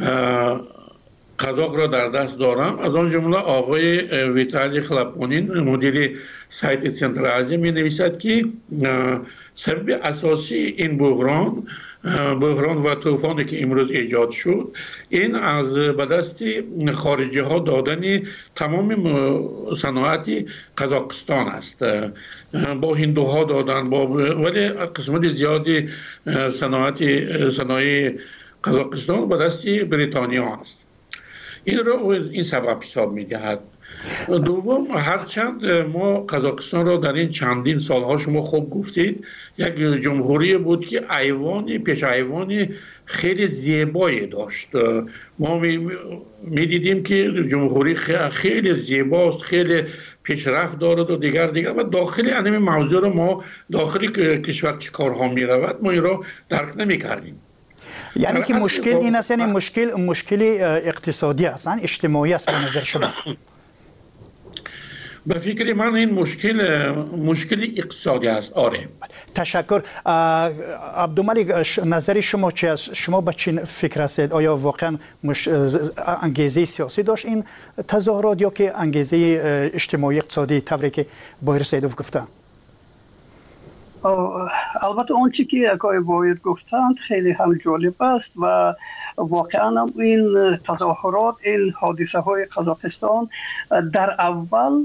Speaker 20: قزاق را در دست دارم. از آن جمله آقای ویتالی خلپونین مدیر سایت سنتر آزیا می نویسد که سبب اساسی این بحران بحران و طوفانی که امروز ایجاد شد این از به دست خارجی ها دادن تمام صنایع قزاقستان است. با هندوها دادن با ولی قسمت زیادی صنایع صنایع قزاقستان به دست بریتانیا است. این را این سبب حساب می دهد. دوم هرچند ما قزاقستان را در این چندین سالها شما خوب گفتید یک جمهوری بود که ایوان پیش ایوان خیلی زیبایی داشت. ما می دیدیم که جمهوری خیلی زیباست، خیلی پیشرفت دارد و دیگر دیگر و داخل این موضوع را ما داخل کشور چه کارها می رود ما این را درک نمی کردیم.
Speaker 7: یعنی که مشکل این است، یعنی مشکل مشکل اقتصادی است، اجتماعی است به نظر شما؟
Speaker 20: به فکر من این مشکل مشکل اقتصادی است. آره.
Speaker 7: تشکر. عبدالملک نظر شما چی است؟ شما به چی فکر هستید؟ آیا واقعا مش... انگیزه سیاسی داشت این تظاهرات یا که انگیزه اجتماعی اقتصادی طوری که بایر سعیدوف گفته؟
Speaker 21: البته آنچه که آقای بایر گفتند خیلی هم جالب است و واقعا این تظاهرات این حادثه های قزاقستان در اول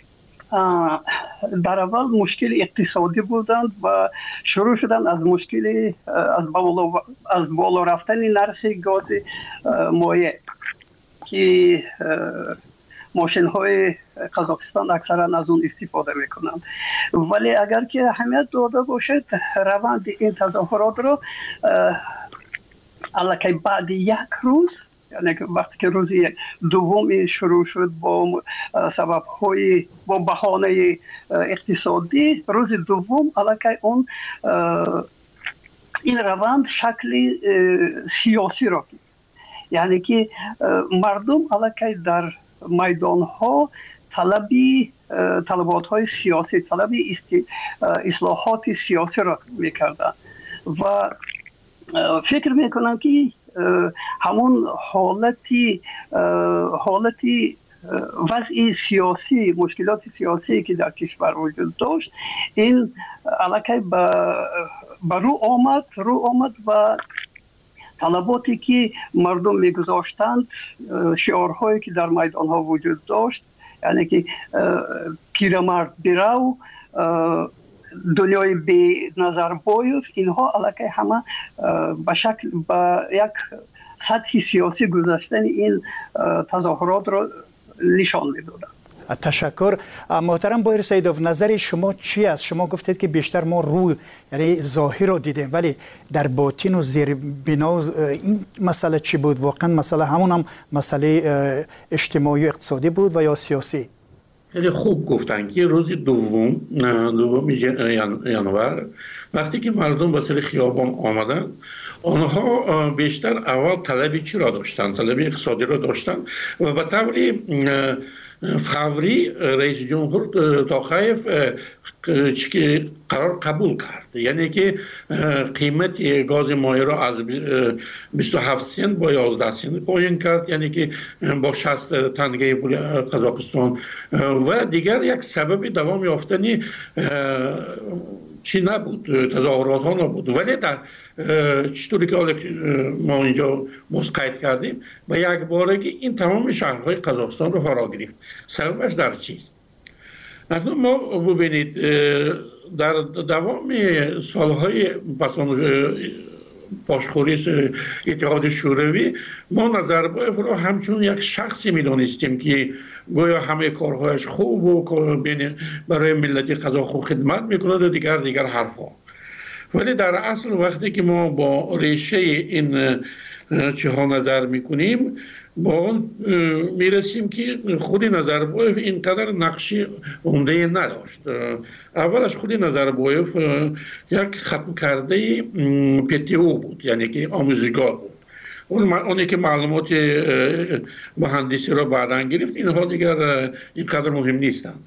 Speaker 21: در اول مشکل اقتصادی بودند و شروع شدن از مشکل از بالا از بالا رفتن نرخ گاز مایع که ماشین های قزاقستان اکثرا از اون استفاده میکنند. ولی اگر که اهمیت داده باشد روند این تظاهرات رو الکی بعد یک روز یعنی وقتی که روز دوم شروع شد با سبب های با بهانه اقتصادی روز دوم الکی اون این روند شکل سیاسی را گرفت. یعنی که مردم الکی در میدان ها طلبی طلبات های سیاسی طلبی اصلاحات سیاسی را میکردن و فکر میکنم که همون حالتی حالتی وضع سیاسی مشکلات سیاسی که در کشور وجود داشت این علاقه به رو آمد رو آمد و طلباتی که مردم میگذاشتند، شعارهایی که در میدان ها وجود داشت، یعنی که پیرمرد برو، دنیای بی نظربایف، اینها علاقه همه به شکل به یک سطح سیاسی گذاشتن این تظاهرات را نشان میدادند.
Speaker 7: تشکر. محترم بایر سیدوف، نظر شما چی است؟ شما گفتید که بیشتر ما روی یعنی ظاهر رو دیدیم، ولی در باطن و زیر بنا این مسئله چی بود؟ واقعا مسئله همون هم مسئله اجتماعی و اقتصادی بود و یا سیاسی؟
Speaker 20: خیلی خوب گفتن که روز دوم دوم ژانویه وقتی که مردم به سر خیابان آمدن، آنها بیشتر اول طلب چی را داشتن؟ طلب اقتصادی را داشتن و به طوری فوری رئیس جمهور توخایف قرار قبول کرد، یعنی که قیمت گاز مایع را از بیست و هفت سنت با یازده سنت پایین کرد، یعنی که با شصت تنگه پول قزاقستان، و دیگر یک سبب دوام یافتنی چی نبود، تظاهرات ها نبود، ولی در چطوری که ما اینجا مسقط کردیم و یک بارگی این تمام شهرهای قزاقستان رو فرا گرفت. سببش در چیست؟ اکنون ما ببینید در دوام سالهای پاسخوری اتحاد شوروی ما نظربایف را همچون یک شخصی می‌دانستیم که گویا همه کارهایش خوب و برای ملت قزاق خدمت می‌کند و دیگر دیگر حرفا. ولی در اصل وقتی که ما با ریشه این چه ها نظر میکنیم، با میرسیم که خودی نظربایف اینقدر نقشی عمده نداشت. اولش خودی نظربایف یک ختم کرده پتیو بود، یعنی که آموزشگاه بود. اون اونی که معلومات مهندسی را بعداً گرفت، اینها دیگر اینقدر مهم نیستند.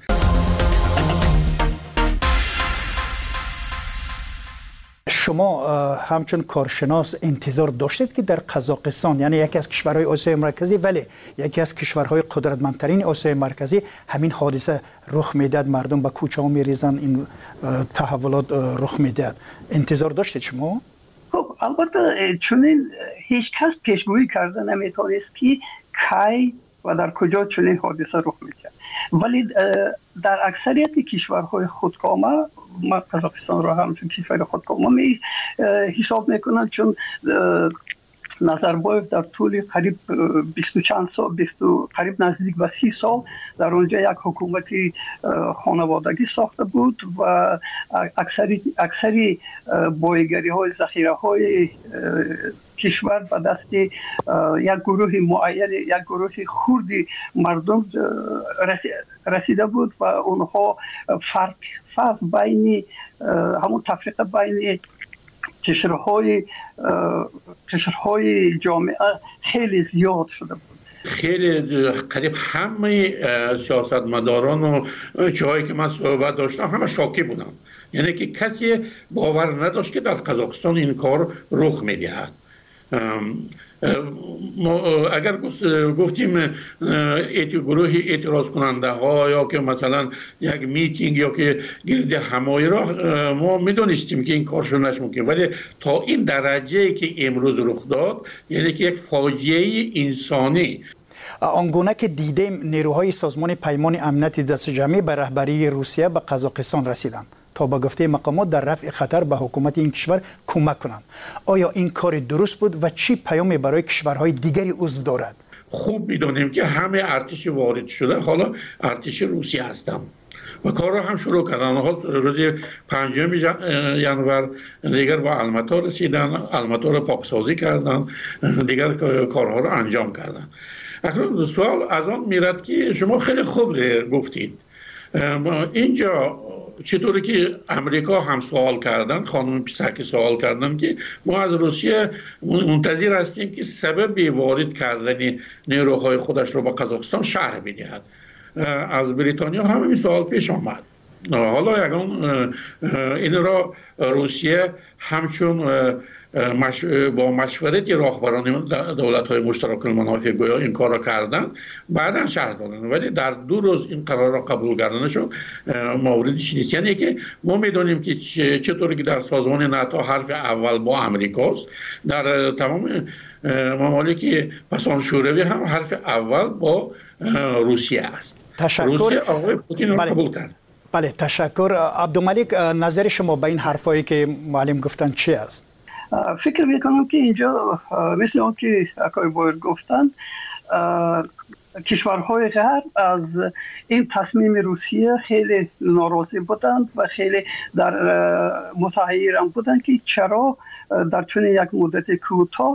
Speaker 7: شما همچون کارشناس انتظار داشتید که در قزاقستان، یعنی یکی از کشورهای آسیای مرکزی ولی یکی از کشورهای قدرتمندترین آسیای مرکزی، همین حادثه رخ میداد، مردم به کوچه ها میریزن، این تحولات رخ میداد، انتظار داشتید شما؟
Speaker 21: خب البته چون هیچ کس پیشگویی کرده نمیتونست که کی و در کجا چنین حادثه رخ میکرد، ولی در اکثریت کشورهای خودکامه، ما قزاقستان را همچون کشور خودکامه می حساب میکنند، چون نظربایف در طول قریب بیست و چند سال، بیست قریب نزدیک به سی سال در اونجا یک حکومتی خانوادگی ساخته بود و اکثری اکثری بایگری های ذخیره های کشور به دست یک گروه معین، یک گروه خردی مردم رسیده بود و اونها فرق فرق بین همون تفریق بین کشورهای کشورهای جامعه خیلی زیاد شده بود.
Speaker 20: خیلی قریب همه سیاستمداران و جایی که من صحبت داشتم همه شاکی بودن، یعنی که کسی باور نداشت که در قزاقستان این کار رخ میدهد. اگر گفتیم گروه اعتراض کننده ها یا که مثلا یک میتینگ یا که گرد همایی را ما میدونستیم که این کارشون نشمون کنیم، ولی تا این درجه که امروز رخ داد، یعنی که یک فاجعه انسانی.
Speaker 7: آنگونه که دیدیم نیروهای سازمان پیمان امنیت دست جمعی به رهبری روسیه به قزاقستان رسیدند تا با گفته مقامات در رفع خطر به حکومت این کشور کمک کنند. آیا این کار درست بود و چی پیامی برای کشورهای دیگری عضو دارد؟
Speaker 20: خوب میدونیم که همه ارتش وارد شده حالا ارتش روسیه هستند و کار را هم شروع کردن. روز پنجم ژانویه دیگر با الماتا رسیدن، الماتا را پاکسازی کردن، دیگر کارها را انجام کردن. اکنون سوال از آن میرد که شما خیلی خوب گفتید اینجا چطوری که امریکا هم سوال کردن، خانم پیسکی سوال کردن که ما از روسیه منتظر هستیم که سبب وارد کردن نیروهای خودش رو با قزاقستان شرح بدهد. از بریتانیا هم این سوال پیش آمد. حالا یکان این را روسیه همچون مش... با مشورت راهبران دولت‌های مشترک المنافع گویا این کار را کردن، بعدا شرح دادن، ولی در دو روز این قرار را قبول کردنشون موردش نیست. یعنی که ما میدونیم که چطوری که در سازمان ناتو حرف اول با امریکاست، در تمام ممالک پسان شوروی هم حرف اول با روسیه است.
Speaker 7: تشکر.
Speaker 20: روسیه آقای پوتین را قبول کرد.
Speaker 7: بله تشکر. عبدالملک، نظر شما به این حرفایی که معلم گفتن چی است؟
Speaker 21: فکر میکنم که اینجا مثل اون که آقای بایر گفتن، کشورهای غرب از این تصمیم روسیه خیلی ناراضی بودند و خیلی در متحیر بودند که چرا در چنین یک مدت کوتاه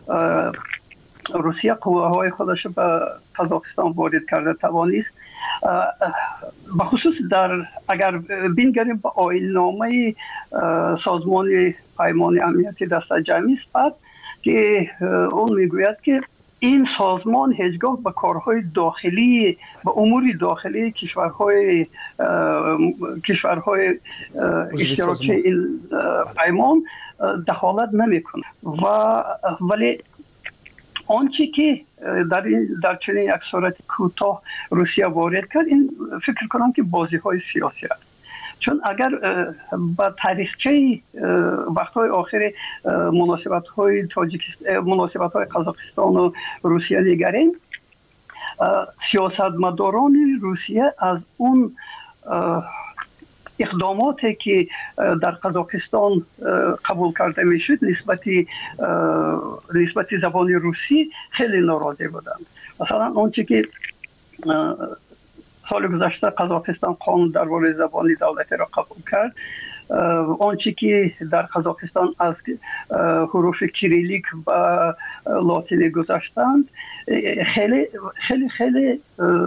Speaker 21: روسیه قواهای خودش به قزاقستان وارد کرده توانست. به خصوص در اگر بینگریم به آیین‌نامه سازمان پیمان امنیتی دست جمعی است که اون میگوید که این سازمان هیچگاه به کارهای داخلی به امور داخلی کشورهای کشورهای اشتراکی این پیمان دخالت نمیکنه و ولی آنچه که در این در چنین یک صورت کوتاه روسیه وارد کرد، این فکر کنم که بازی های سیاسی است. چون اگر با تاریخچه وقت‌های آخر مناسبت های تاجیکستان، مناسبت های قزاقستان و روسیه نگریم، سیاستمداران روسیه از اون اقداماتی که در قزاقستان قبول کرده میشد نسبت نسبت زبان روسی خیلی ناراضی بودند. مثلا آنچه که سال گذشته قزاقستان قانون درباره زبان دولتی را قبول کرد، آنچه که در قزاقستان از حروف کریلیک و لاتینی گذاشتند خیلی خیلی خیلی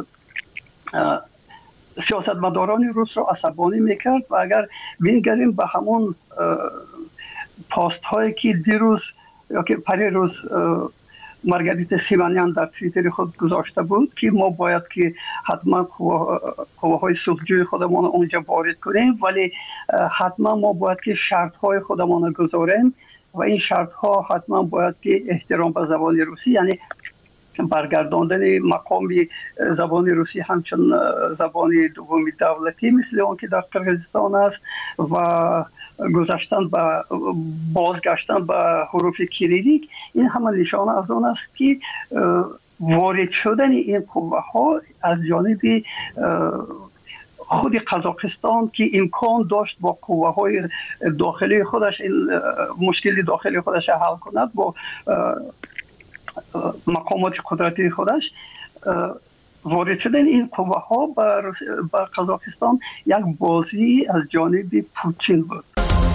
Speaker 21: سیاستمداران روس را عصبانی میکرد و اگر بینگریم به همون پاست هایی که دیروز یا که پری روز مارگاریتا سیمانیان در توییتر خود گذاشته بود که ما باید که حتما قواهای صلحجوی خودمان اونجا وارد کنیم، ولی حتما ما باید که شرط های خودمان گذاریم و این شرط ها حتما باید که احترام به زبان روسی، یعنی برگرداندن مقام زبان روسی همچون زبان دومی دولتی مثل اون که در قرقیزستان است و گذاشتن به بازگشتن به حروف کریلیک، این همه نشانه از اون است که وارد شدن این قوه ها از جانب خود قزاقستان که امکان داشت با قوه های داخلی خودش این مشکل داخلی خودش حل کند، با مقامات قدرتی خودش وارد شدن این قوه ها به قزاقستان یک بازی از جانب پوتین بود.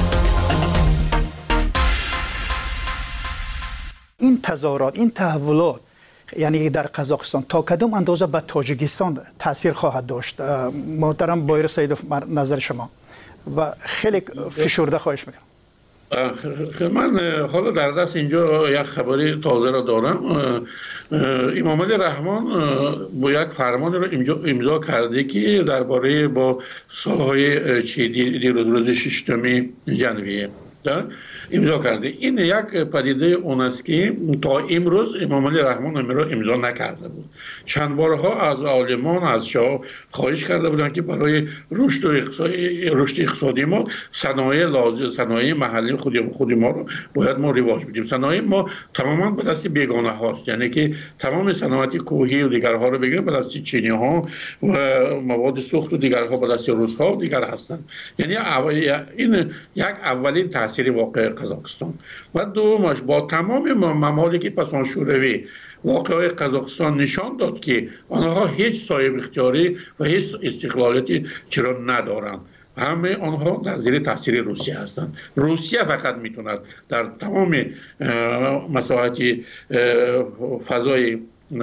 Speaker 7: این تظاهرات، این تحولات یعنی در قزاقستان تا کدام اندازه به تاجیکستان تاثیر خواهد داشت؟ محترم بایر سیدوف، نظر شما و خیلی فشرده خواهش میکنم.
Speaker 20: من حالا در دست اینجا یک خبری تازه را دارم. امام علی رحمان با یک فرمان را امضا کرده که درباره با سالهای چی دیروز روز ششم ژانویه امضا کرده. این یک پدیده اون است که تا امروز امام علی رحمان را امضا نکرده بود. چند بارها از عالمان از شاه خواهش کرده بودند که برای رشد و اقتصادی رشد اقتصادی ما صنایع لازم صنایع محلی خود خود ما رو باید ما رواج بدیم. صنایع ما تماما به دست بیگانه هاست، یعنی که تمام صنایع کوهی و دیگرها رو بگیریم به دست چینی ها و مواد سوخت و دیگرها به دست روس ها و دیگر هستند. یعنی این یک اولین تاثیر واقع قزاقستان و دومش با تمام ممالک پسان شوروی واقعه قزاقستان نشان داد که آنها هیچ صاحب اختیاری و هیچ استقلالیتی چرا ندارند. همه آنها در زیر تاثیر روسیه هستند. روسیه فقط میتوند در تمام مساحت فضای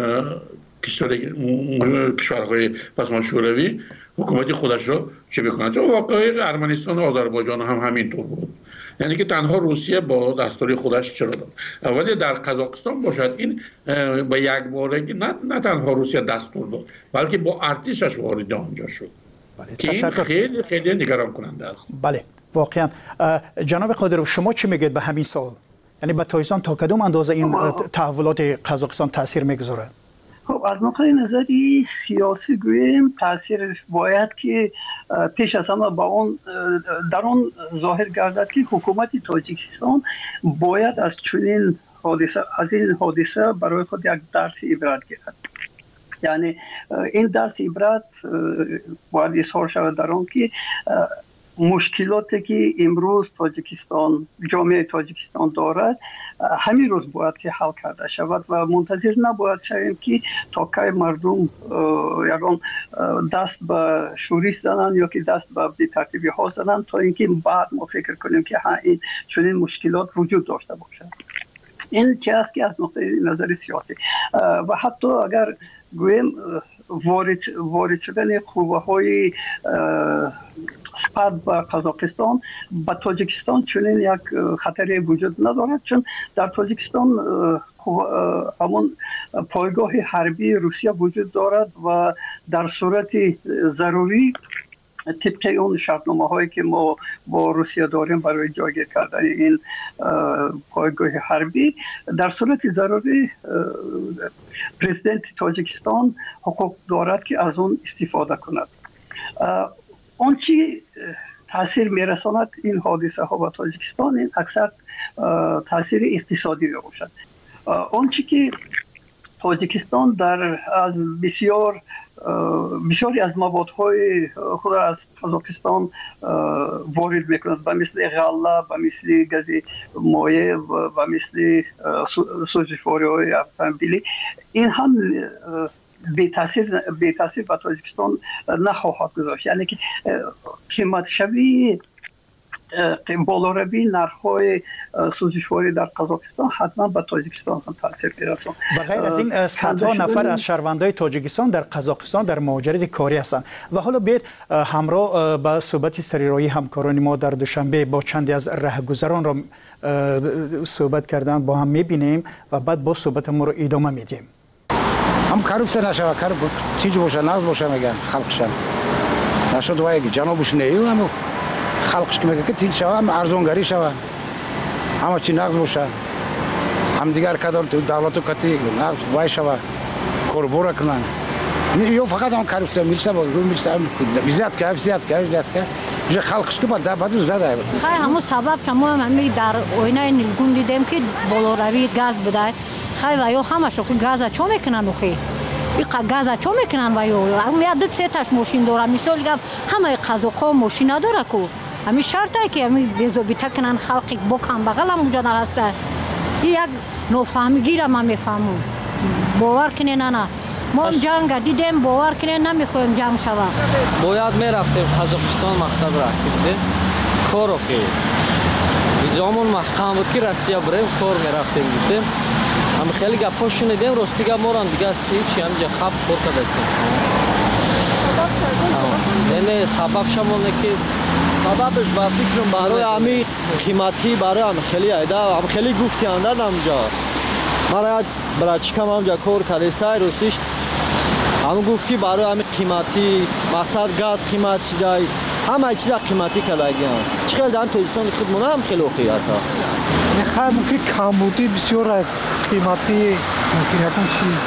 Speaker 20: کشورهای پسمان شوروی حکومت خودش را چه بکند. چون واقعه ارمنستان و آذربایجان هم همینطور بود، یعنی که تنها روسیه با دستور خودش چرا داد. ولی در قزاقستان باشد این به یک بارگی نه, نه تنها روسیه دستور داد بلکه با ارتشش وارد آنجا شد.
Speaker 7: بله،
Speaker 20: که این خیلی خیلی نگران کننده است.
Speaker 7: بله واقعا. جناب قادرو، شما چی میگید به همین سوال؟ یعنی به تاجیکستان تا کدام اندازه این تحولات قزاقستان تاثیر میگذارد؟
Speaker 21: خب از نقطه نظری سیاسی گوییم تاثیر باید که پیش از همه با اون در اون ظاهر گردد که حکومت تاجیکستان باید از چنین حادثه از این حادثه برای خود یک درس عبرت گیرد. یعنی این درس عبرت باید اظهار شود در آن که مشکلاتی که امروز تاجیکستان جامعه تاجیکستان دارد همین روز باید که حل کرده شود و منتظر نباید شویم که تا کی مردم یگان دست به شورش زنند یا که دست به بی‌ترتیبی ها زنند تا اینکه بعد ما فکر کنیم که ها این چنین مشکلات وجود داشته باشد. این چیزی است که از نقطه نظر سیاسی و حتی اگر گویم وارد وارد شدن قوه‌های سپاه به قزاقستان به تاجیکستان چنین یک خطری وجود ندارد، چون در تاجیکستان همون پایگاه حربی روسیه وجود دارد و در صورت ضروری طبق اون شرطنامه هایی که ما با روسیه داریم برای جایگیر کردن این پایگاه حربی در صورت ضروری پرزیدنت تاجیکستان حقوق دارد که از اون استفاده کند. اون چی تاثیر میرساند این حادثه ها به تاجیکستان این اکثر تاثیر اقتصادی باشد. اون چی که تاجیکستان در از بسیار بسیاری از موادهای خود از قزاقستان وارد میکند به مثل غله، به مثل گاز مایع و به مثل سوزشواری های اتومبیلی این هم بی تاثیر بی تاثیر به تاجیکستان نخواهد گذاشت. یعنی که قیمت شوی بالا روی نرخ‌های سوزشواری در قزاقستان حتما به تاجیکستان هم تاثیر می‌رساند.
Speaker 7: و غیر از این صدها نفر از شهروندان تاجیکستان در قزاقستان در مهاجرت کاری هستند و حالا بیاید همراه با صحبت سریرایی همکاران ما در دوشنبه با چندی از رهگذران را صحبت کردن با هم می‌بینیم و بعد با صحبت ما رو ادامه میدیم.
Speaker 3: هم کارپس نشوه کارپ چیز باشه ناز باشه میگن خلقشان نشد وای جنوبش نیو هم خلقش که میگه که تیل شوه هم ارزونگری شوه همه چی نقص باشه هم دیگر کدار تو دولت و کتی نقص وای شوه کوربورا کنن یو فقط هم کارپس میلسه با میلسه زیاد که زیاد که زیاد که جو خلقش که بعد بعد زده
Speaker 22: خیلی همون سبب شما هم در آینه نیلگون دیدیم که بالاروی گاز بده خیلی و یا همش خو گاز چه میکنن خیلی این گاز چه میکنن و یا هم یاد سه تاش ماشین داره مثال میگم همه قزاق‌ها ماشین نداره کو همین شرطه که همین بیزوبیتا کنن خلقی بکن بغل هم اونجا هست این یک نفهمیگی را ما میفهمم باور کنین نه ما جنگ دیدیم باور کنین نمیخوایم جنگ شود
Speaker 23: باید میرفتیم قزاقستان مقصد را کردیم کارو خیلی ویزامون محکم بود که روسیه بریم کار میرفتیم دیدیم هم خیلی گپا شنیدیم راستی گپ ما هم دیگه هیچی همینجا خب کار کردیم یعنی سبب شمونه که
Speaker 24: سببش با فکرم برای همین قیمتی برای هم خیلی ایده هم خیلی گفتی انداد همجا من برای چیکم همجا کار کردستای راستیش هم گفتی برای همین قیمتی مقصد گاز قیمت شده همه چیز قیمتی کلاگی هم چقدر در تاجیکستان خود منو هم خیلی خوبی حتی
Speaker 25: میخوام ممکن کمبودی بسیار قیمتی ممکن یکم چیز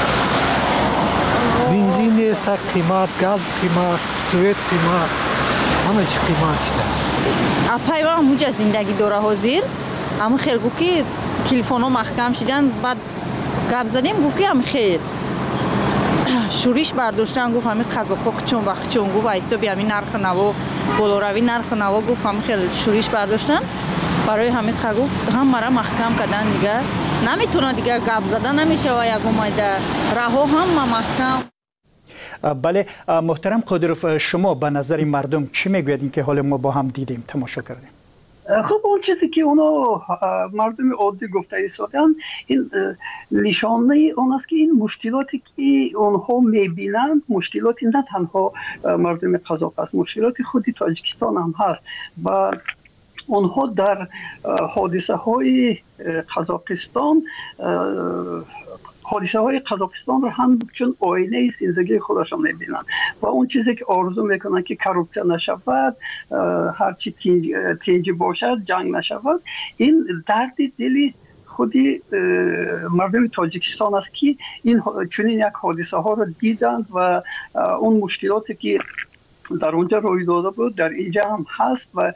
Speaker 25: بنزین نیست قیمت گاز قیمت سویت قیمت همه چی قیمت شده
Speaker 26: اپای هم موجه زندگی داره حاضر اما خیلی گفت که تلفن ها محکم شدن بعد گپ زدیم گفت که هم خیر شورش برداشتن گفت همین قزاق‌ها چون وقت چون گفت حسابی همین نرخ نوا بالاروی نرخ نوا گفت همین خیلی شورش برداشتن برای همین گفت هم مرا محکم کردن دیگه نمیتونه دیگه گپ زدن نمیشه و یک اومده رها هم محکم.
Speaker 7: بله محترم قادروف شما به نظر مردم چی میگوید این که حال ما با هم دیدیم تماشا کردیم؟
Speaker 21: خب اون چیزی که اونا مردم عادی گفته ایستادن این نشانه اون است که این مشکلاتی که اونها میبینند مشکلاتی نه تنها مردم قزاق است مشکلات خودی تاجیکستان هم هست و اونها در حادثه های قزاقستان حادثه های قزاقستان رو هم چون آینه زندگی خودشون میبینن و اون چیزی که آرزو میکنن که کروپسیا نشود، هرچی تنجی باشد جنگ نشود، این درد دلی خودی مردم تاجیکستان است که این چنین یک حادثه ها رو دیدند و اون مشکلاتی که در اونجا روی داده بود در اینجا هم هست و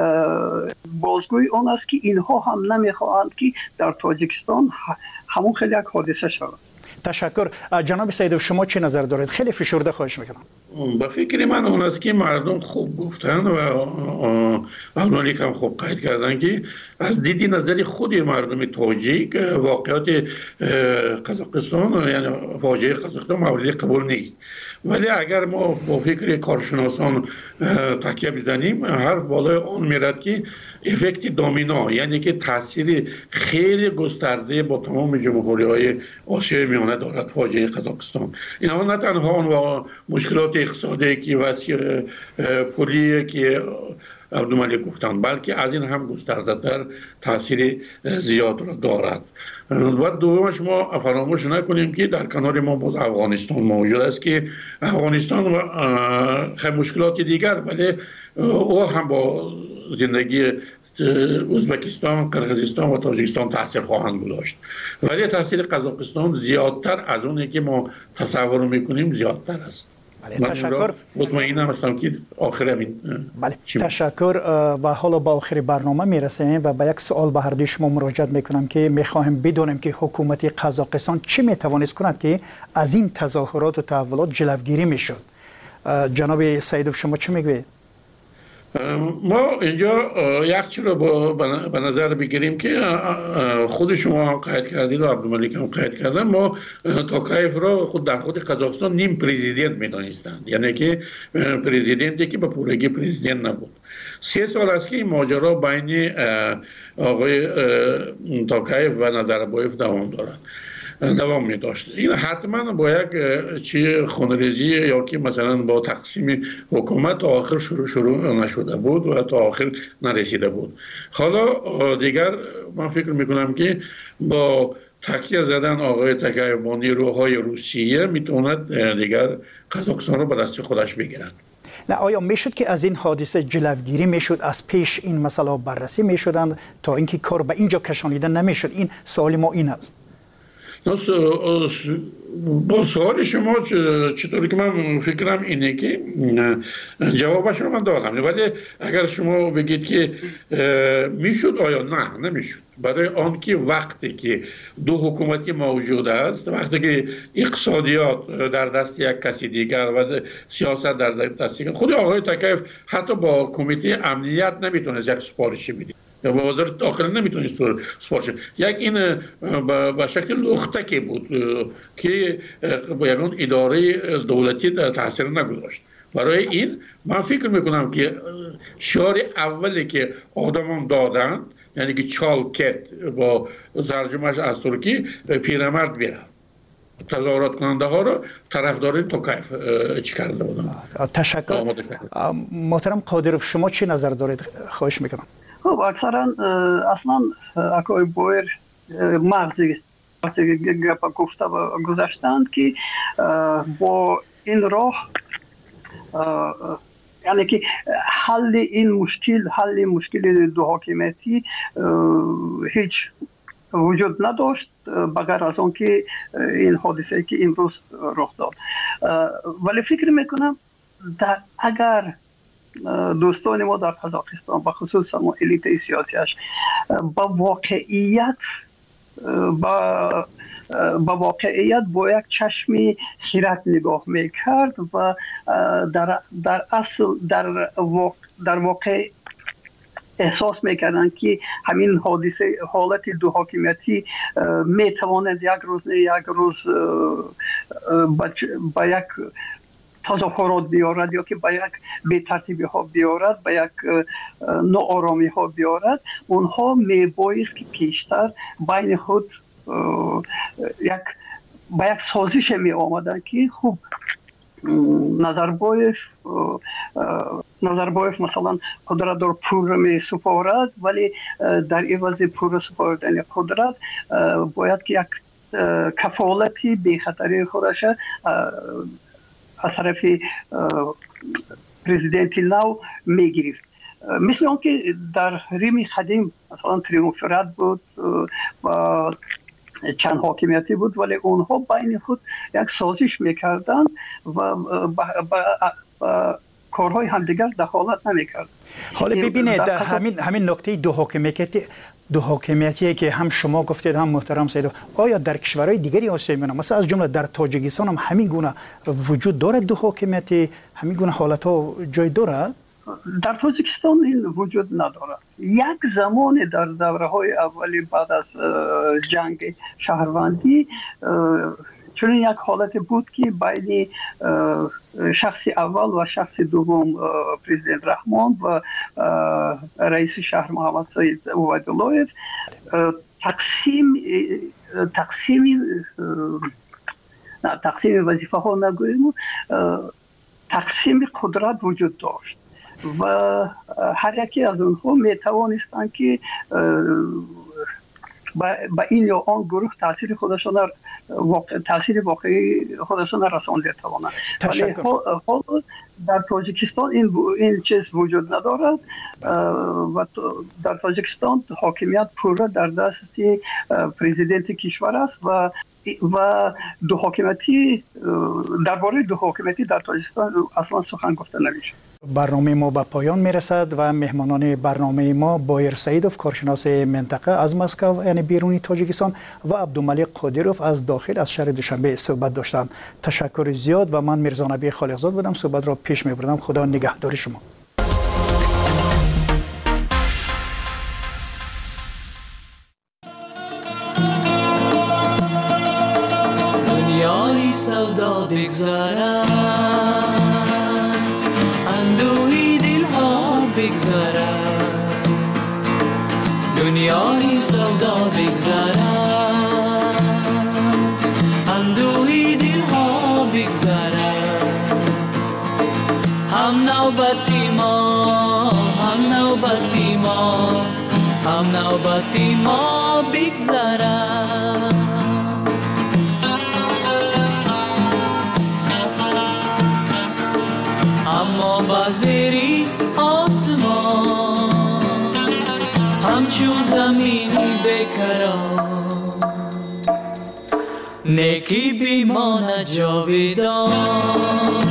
Speaker 21: بازگوی اون است که اینها هم نمیخواهند که در تاجیکستان همون خیلی یک حادثه شود.
Speaker 7: تشکر. جناب سیدوف شما چه نظر دارید؟ خیلی فشرده خواهش میکنم.
Speaker 20: با فکر من اون است که مردم خوب گفتن و آنانی هم خوب قید کردن که از دیدی نظری خود مردم تاجیک واقعات قزاقستان یعنی فاجعه قزاقستان مورد قبول نیست، ولی اگر ما با فکر کارشناسان تکیه بزنیم هر بالای آن میرد که افکت دامینا یعنی که تاثیر خیلی گسترده با تمام جمهوری های آسیای میانه دارد فاجعه قزاقستان. اینها نه تنها مشکلات اقتصادی که وسیع پولی که عبدالملک گفتند بلکه از این هم گسترده تر تاثیر زیاد را دارد. و دومش ما فراموش نکنیم که در کنار ما باز افغانستان موجود است که افغانستان خیلی مشکلات دیگر ولی او هم با زندگی ازبکستان، قرقیزستان و تاجیکستان تاثیر خواهند گذاشت، ولی تاثیر قزاقستان زیادتر از اونی که ما تصور میکنیم زیادتر است.
Speaker 7: بله تشکر.
Speaker 20: مطمئنم هستم که آخر همین.
Speaker 7: بله تشکر. و حالا با آخر برنامه میرسیم و با یک سوال به هر دوی شما مراجعه میکنم که میخواهیم بدونیم که حکومت قزاقستان چه میتوانست کند که از این تظاهرات و تحولات جلوگیری میشد. جناب سیدوف شما چه میگوید؟
Speaker 20: ما اینجا یک چیز رو به نظر بگیریم که خود شما هم قید کردید و عبدالملک هم قید کردن، ما توکایف را خود در خود قزاقستان نیم پرزیدنت میدانستند، یعنی که پرزیدنتی که به پورگی پرزیدنت نبود. سه سال است که این ماجرا بین آقای توکایف و نظربایف دوام دارد دوام می داشت. این حتما با یک چی خونریزی یا که مثلا با تقسیم حکومت تا آخر شروع شروع نشده بود و تا آخر نرسیده بود. حالا دیگر من فکر میکنم که با تکیه زدن آقای توکایف با نیروهای روسیه میتواند دیگر قزاقستان رو به دست خودش بگیرد.
Speaker 7: نه آیا میشد که از این حادثه جلوگیری میشد، از پیش این مسئله بررسی میشدند تا اینکه کار به اینجا کشانیده نمیشد؟ این سوال ما این است.
Speaker 20: با سوال شما چطوری که من فکرم اینه که جوابش رو من دادم، ولی اگر شما بگید که میشد آیا نه نمیشد، برای آن که وقتی که دو حکومتی موجود است، وقتی که اقتصادیات در دست یک کسی دیگر و سیاست در دست دیگر، خود آقای توکایف حتی با کمیته امنیت نمیتونه یک سپارشی بده یا با وزارت داخله نمیتونید سپارش. یک این به شکل لختکی بود که با یکان اداره دولتی تاثیر نگذاشت. برای این من فکر میکنم که شعار اولی که آدمان دادن یعنی که چالکت با ترجمهش از ترکی پیرمرد بیرفت، تظاهرات کننده ها رو طرفدار توکایف چی کرده بودن.
Speaker 7: تشکر. محترم قادروف شما چی نظر دارید؟ خواهش میکنم.
Speaker 21: خب اکثرا اصلا اکای بایر مغزی وقتی گپ گفته و گذاشتند که با این راه یعنی که حل این مشکل حل مشکل دو حاکمیتی هیچ وجود نداشت بغیر از اون که این حادثه که امروز رخ داد. ولی فکر میکنم در اگر دوستان ما در قزاقستان به خصوص ما الیت سیاسیش با واقعیت با با واقعیت با یک چشمی خیرت نگاه میکرد و در در اصل در واقع در واقع احساس میکردن که همین حادثه حالت دو حاکمیتی میتواند یک روز نه یک روز با یک تظاهرات بیارد یا که با یک بی‌ترتیبی ها بیارد، با یک ناآرامی ها بیارد، اونها میبایست که پیشتر بین خود یک با یک سازش می آمدن که خوب نظربایف نظربایف مثلا قدرت دار پور می سپارد، ولی در عوض پور سپاردن قدرت باید که یک کفالتی بی خطری خودش از طرف پرزیدنت نو میگرفت. مثل اون که در ریم قدیم مثلا تریومفرات بود و چند حاکمیتی بود، ولی اونها بین خود یک سازش میکردن و با کارهای همدیگر دخالت نمیکرد.
Speaker 7: حالا ببینید همین همین نکته دو حاکمیتی دو حاکمیتی که هم شما گفتید هم محترم سید، آیا در کشورهای دیگری آسیا میانه مثلا از جمله در تاجیکستان هم همین گونه وجود دارد؟ دو حاکمیتی همین گونه حالت ها جای دارد؟
Speaker 21: در تاجیکستان این وجود ندارد. یک زمان در دوره های اولی بعد از جنگ شهروندی چون یک حالت بود که بین شخص اول و شخص دوم پرزیدنت رحمان و رئیس شهر محمد سید عبیدالله تقسیم تقسیم نه تقسیم وظیفه ها نگوییم، تقسیم قدرت وجود داشت و هر یکی از اونها می توانستند که با این یا آن گروه تاثیر خودشان واقع تاثیر واقعی خودشان رسانده توانند. ولی حال در تاجیکستان این این چیز وجود ندارد و در تاجیکستان حاکمیت پورا در دست پرزیدنت کشور است و و دو حاکمیتی درباره دو حاکمیتی در تاجیکستان اصلا سخن گفته نمیشه.
Speaker 7: برنامه ما به پایان میرسد و مهمانان برنامه ما بایر سعیدوف کارشناس منطقه از مسکو یعنی بیرونی تاجیکستان و عبدالملک قادروف از داخل از شهر دوشنبه صحبت داشتند. تشکر زیاد و من میرزا نبی خالقزاد بودم، صحبت را پیش میبردم. خدا نگهدار شما.
Speaker 1: دنیای سودا بگذارم، اندوهی دلها بگذارم، دنیای سودا بگذارم، اندوهی دلها بگذارم، هم نوبتی ما هم نوبتی ما هم نوبتی ما بگذارم. اما بازیری آسمان همچون زمین بکران، نیکی بیمانه جاویدان.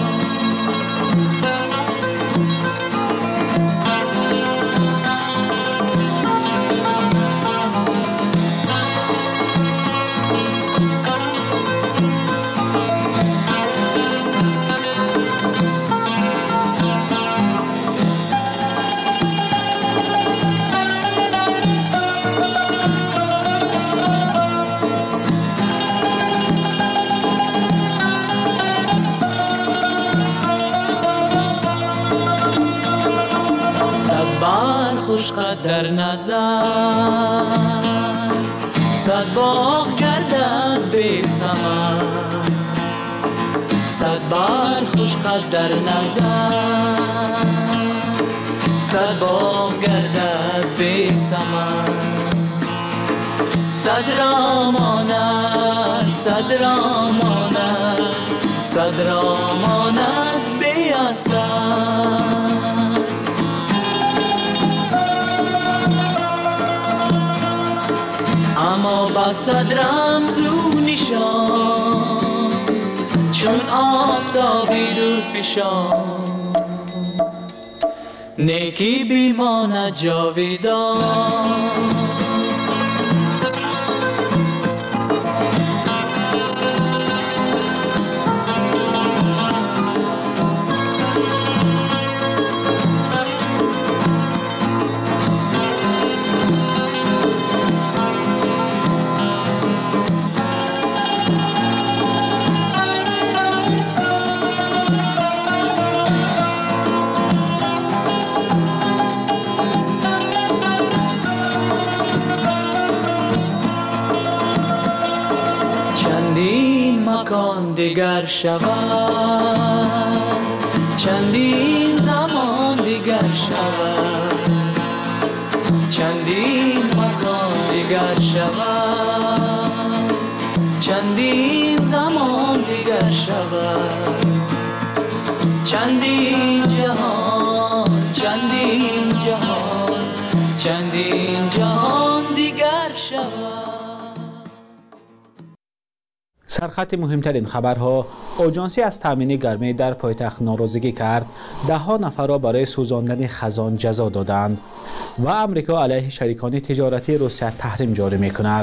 Speaker 1: در نظر صد باغ گردد به ثمر، صد بار خوش قد در نظر صد باغ گردد به ثمر، صد را ماند صد را ماند صد را ماند به اثر. اما با صد رمز و نشان چون آفتابی دور فشان، نیکی بیماند جاویدان. مکان دیگر شود، چندین زمان دیگر شود، چندین مکان دیگر شود، چندین زمان دیگر شود چندین جهان چندین جهان چندین جهان دیگر شود.
Speaker 2: سرخط مهمترین خبرها: آژانسی از تامین گرمی در پایتخت ناراضگی کرد، ده ها نفر را برای سوزاندن خزان جزا دادند و امریکا علیه شریکان تجارتی روسیه تحریم جاری می کند.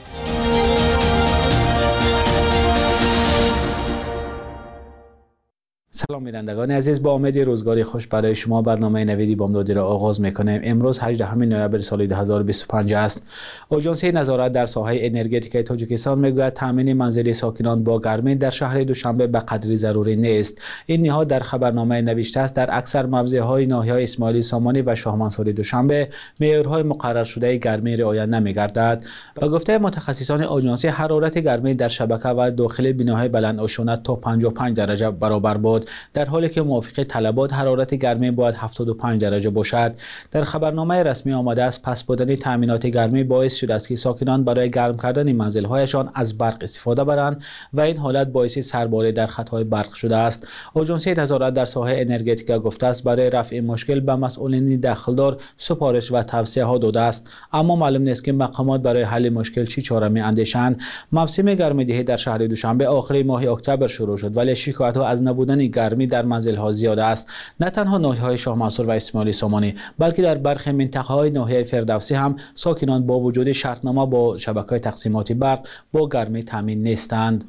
Speaker 2: سلام بینندگان عزیز، با امید روزگاری خوش برای شما برنامه نویدی بامدادی را آغاز می‌کنیم. امروز هجدهم نوامبر سال دو هزار و بیست و پنج است. آژانسی نظارت در ساحه انرژتیک تاجیکستان میگوید تامین منزلی ساکنان با گرمی در شهر دوشنبه به قدری ضروری نیست. این نهاد در خبرنامه نوشته است در اکثر موضع‌های ناحیه‌های اسماعیلی سامانی و شاه منصوری دوشنبه معیارهای مقرر شده گرمی رعایت نمی‌گردد. با گفته متخصصان آژانسی، حرارت گرمی در شبکه و داخل بناهای بلند عشونت تا پنجاه و پنج درجه برابر بود، در حالی که موافق طلبات حرارت گرمی باید هفتاد و پنج درجه باشد. در خبرنامه رسمی آمده است پس بودن تامینات گرمی باعث شده است که ساکنان برای گرم کردن منزل‌هایشان از برق استفاده برند و این حالت باعث سرباری در خطهای برق شده است. آژانسی نظارت در ساحه انرژتیک گفته است برای رفع مشکل به مسئولین دخلدار سفارش و توصیه ها داده است، اما معلوم نیست که مقامات برای حل مشکل چی چاره می اندیشند. موسم گرمادهی در شهر دوشنبه آخر ماه اکتبر شروع شد، ولی شکایت ها از نبودن گرمی در منزل ها زیاد است. نه تنها ناحیه های شاه منصور و اسماعیلی سامانی، بلکه در برخی منطقه های ناحیه فردوسی هم ساکنان با وجود شرطنامه با شبکه تقسیمات برق با گرمی تامین نیستند.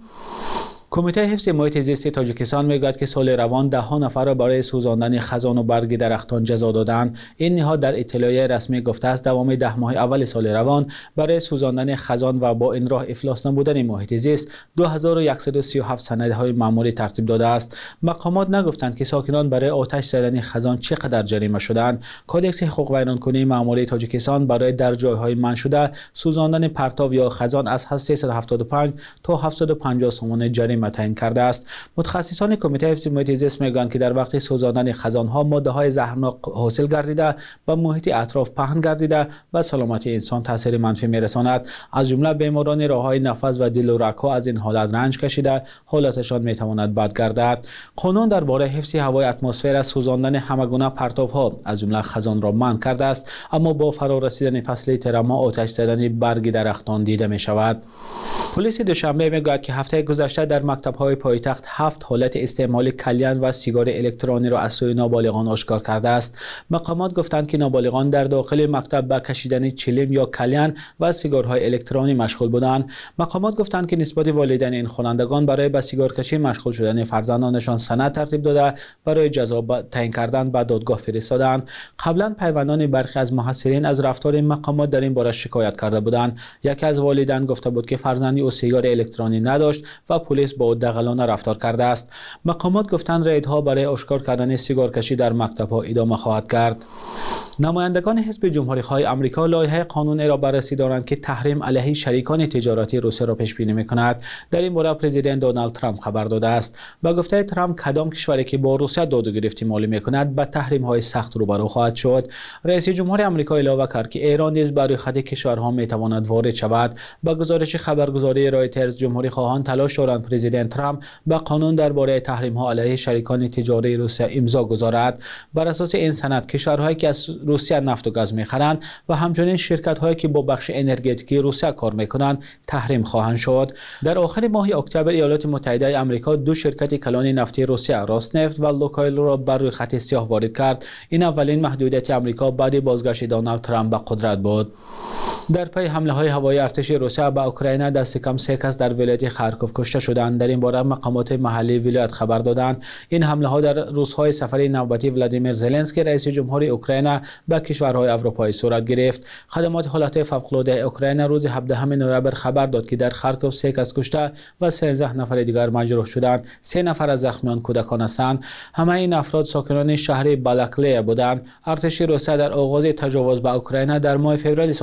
Speaker 2: کمیته حفظ محیط زیست تاجیکستان میگوید که سال روان ده ها نفر را برای سوزاندن خزان و برگ درختان جزا دادند. این نهاد در اطلاعیه رسمی گفته است دوام ده ماه اول سال روان برای سوزاندن خزان و با این راه افلاس نبودن محیط زیست دو هزار و صد و سی و هفت سندهای مأموری ترتیب داده است. مقامات نگفتند که ساکنان برای آتش زدن خزان چقدر جریمه شدند. کدکس حقوق ویرانکنی مأموری تاجیکستان برای در جایهای منع شده سوزاندن پرتاب یا خزان از سیصد و هفتاد و پنج تا هفتصد و پنجاه سومن جریمه تعیین کرده است. متخصصان کمیته حفظ محیط زیست میگویند که در وقت سوزاندن خزان ها ماده های زهرناک حاصل گردیده و محیط اطراف پهن گردیده و سلامتی انسان تاثیر منفی میرساند. از جمله بیماران راههای نفس و دل و رگ ها از این حالت رنج کشیده حالتشان میتواند بد گردد. قانون درباره حفظ هوای اتمسفر از سوزاندن همگونه پرتاب ها از جمله خزان را منع کرده است، اما با فرا رسیدن فصل ترما آتش زدن برگ درختان دیده می شود. پلیس دوشنبه میگوید که هفته گذشته در مکتب‌های پایتخت هفت حالت استعمال کلیان و سیگار الکترونی را از سوی نابالغان آشکار کرده است. مقامات گفتند که نابالغان در داخل مکتب به کشیدن چلم یا کلیان و سیگارهای الکترونی مشغول بودند. مقامات گفتند که نسبت والدین این خوانندگان برای به سیگار کشی مشغول شدن فرزندانشان سند ترتیب داده برای جزا تعیین کردن به دادگاه فرستادند. قبلا پیوندان برخی از محصلین از رفتار مقامات در این باره شکایت کرده بودند. یکی از والدین گفته بود که فرزندی او سیگار الکترونی نداشت و پلیس با او دغلانه رفتار کرده است. مقامات گفتند ریدها برای آشکار کردن سیگار کشی در مکتب‌ها ادامه خواهد کرد. نمایندگان حزب جمهوری‌خواه آمریکا لایحه قانونی را بررسی دارند که تحریم علیه شریکان تجارتی روسیه را پیش بینی می‌کند. در این باره پرزیدنت دونالد ترامپ خبر داده است. با گفته ترامپ کدام کشوری که با روسیه داد و گرفتی مالی می‌کند با تحریم‌های سخت روبرو خواهد شد. رئیس جمهور آمریکا علاوه کرد که ایران نیز بر روی خط کشورها می‌تواند وارد شود. با گزارش خبرگزاری رایترز جمهوری‌خواهان تلاش دارند پرزیدنت ترامپ با قانون درباره تحریم‌ها علیه شریکان تجاری روسیه امضا گذارد. بر اساس این سند کشورهایی که از روسیه نفت و گاز می‌خرند و همچنین شرکت‌هایی که با بخش انرژتیکی روسیه کار می‌کنند تحریم خواهند شد. در آخر ماه اکتبر ایالات متحده آمریکا دو شرکت کلان نفتی روسیه راسنفت و لوکایل را بر روی خط سیاه وارد کرد. این اولین محدودیت آمریکا بعد بازگشت دونالد ترامپ به قدرت بود. در پی حمله‌های هوایی ارتش روسیه به اوکراین دست کم سه کس در ولایت خارکوف کشته شدند. در این باره مقامات محلی ولایت خبر دادند. این حمله‌ها در روزهای سفر نوبتی ولادیمیر زلنسکی رئیس جمهور اوکراین به کشورهای اروپایی صورت گرفت. خدمات حالات فوق‌العاده اوکراین روز هفدهم نوامبر خبر داد که در خارکوف سه کس کشته و سیزده نفر دیگر مجروح شدند. سه نفر از زخمیان کودکان هستند. همه این افراد ساکنان شهر بالاکلیا بودند. ارتش روسیه در آغاز تجاوز به اوکراین در ماه فوریه سال دو هزار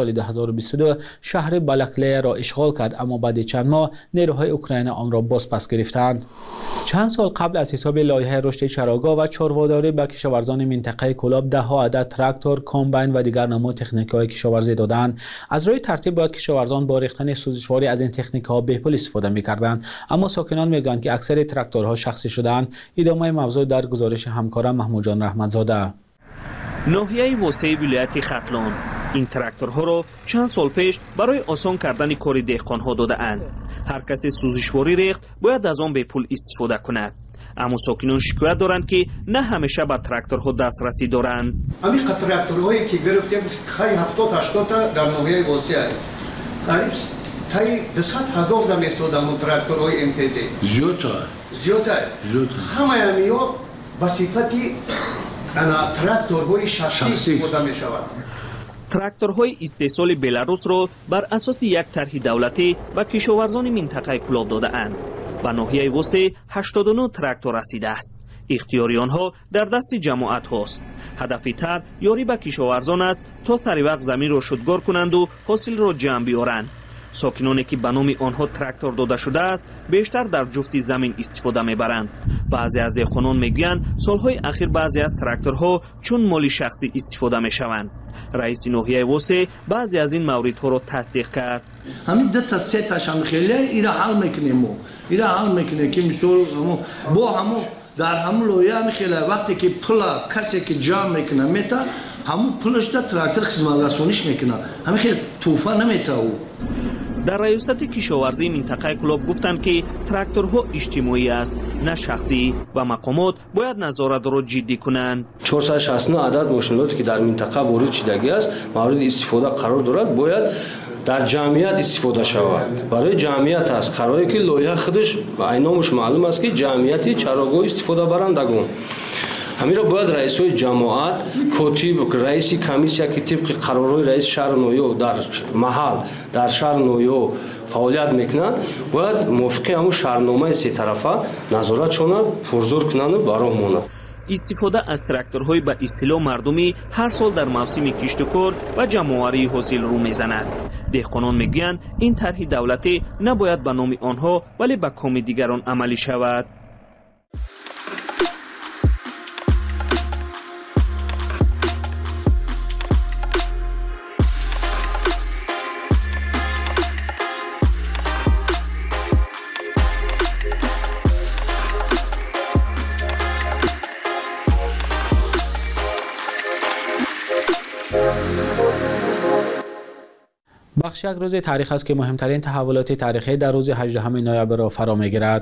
Speaker 2: هزار و بیست و دو شهر بالکلیه را اشغال کرد، اما بعد چند ماه نیروهای اوکراین آن را باز پس گرفتند. چند سال قبل از حساب لایحه رشد چراگاه و چارواداری به کشاورزان منطقه کلاب ده ها عدد تراکتور، کامباین و دیگر نماد تکنیک‌های کشاورزی دادند. از روی ترتیب باید کشاورزان با ریختن سوزشواری از این تکنیک‌ها به پول استفاده می‌کردند، اما ساکنان میگویند که اکثر تراکتورها شخصی شدند. ادامه موضوع در گزارش همکارم محمود جان رحمتزاده.
Speaker 4: ناحیه وسیع ولایت ختلان این تراکتورها را چند سال پیش برای آسان کردن کار دهقان‌ها داده‌اند. هر کسی سوزشواری ریخت باید از آن به پول استفاده کند. اما ساکنان شکایت دارند که نه همیشه به تراکتورها دسترسی دارند.
Speaker 5: همین تراکتورهایی که گرفتیم خیلی هفتاد هشتاد تا در ناحیه وسیع قریب تای دویست هزار دم استفاده من تراکتورهای ام تی تی
Speaker 8: زیاده
Speaker 5: زیاده
Speaker 8: زیاده
Speaker 5: همه همیو به صفتی انا تراکتورهای شخصی استفاده می شود.
Speaker 4: تراکتورهای استحصال بلاروس را بر اساس یک طرح دولتی به کشاورزان منطقه کلاب داده اند. به ناحیه وسیع هشتاد و نه تراکتور رسیده است. اختیاری آنها در دست جماعت هاست. هدف طرح یاری به کشاورزان است تا سری وقت زمین را شدگار کنند و حاصل را جمع بیارند. ساکنانی که به نام آنها تراکتور داده شده است بیشتر در جفت زمین استفاده میبرند. بعضی از دهقانان میگویند سالهای اخیر بعضی از تراکتورها چون مال شخصی استفاده میشوند. رئیس ناحیه وسیع بعضی از این موردها را تصدیق کرد.
Speaker 8: همین دو تا سه تاش هم خیلی اینا حل میکنیم مو اینا حل میکنه که مثلا با همو در همون لایه هم خیلی وقتی که پول کسی که جمع میکنه میتا همون پولش در تراکتور خدمت رسونیش میکنه همین خیلی توفا نمیتا او.
Speaker 4: در ریاست کشاورزی منطقه کلاب گفتند که تراکتورها اجتماعی است نه شخصی و مقامات باید نظارت را جدی کنند.
Speaker 9: چهارصد و شصت و نه عدد ماشیناتی که در منطقه وارد شدگی است مورد استفاده قرار دارد باید در جمعیت استفاده شود. برای جمعیت است قراره که لایحه خودش و اینامش معلوم است که جمعیتی چراگاه استفاده برندگان همین را باید رئیسای جماعت کاتب رئیس کمیسیا که طبق قرارهای رئیس شهر نویو در محل در شهر نویو فعالیت میکنند باید موافقه همون شهرنامه سه طرفه نظارتشون پرزور کنند و براه مونند.
Speaker 4: استفاده از تراکتورهای به اصطلاح مردمی هر سال در موسم کشت و کار و جمع‌آوری حاصل رو میزند. دهقانان میگویند این طرح دولتی نباید به نام آنها ولی به کام دیگران عملی شود.
Speaker 2: بخش یک روز تاریخ است که مهمترین تحولات تاریخی در روز هجدهم نوامبر را فرا می‌گیرد.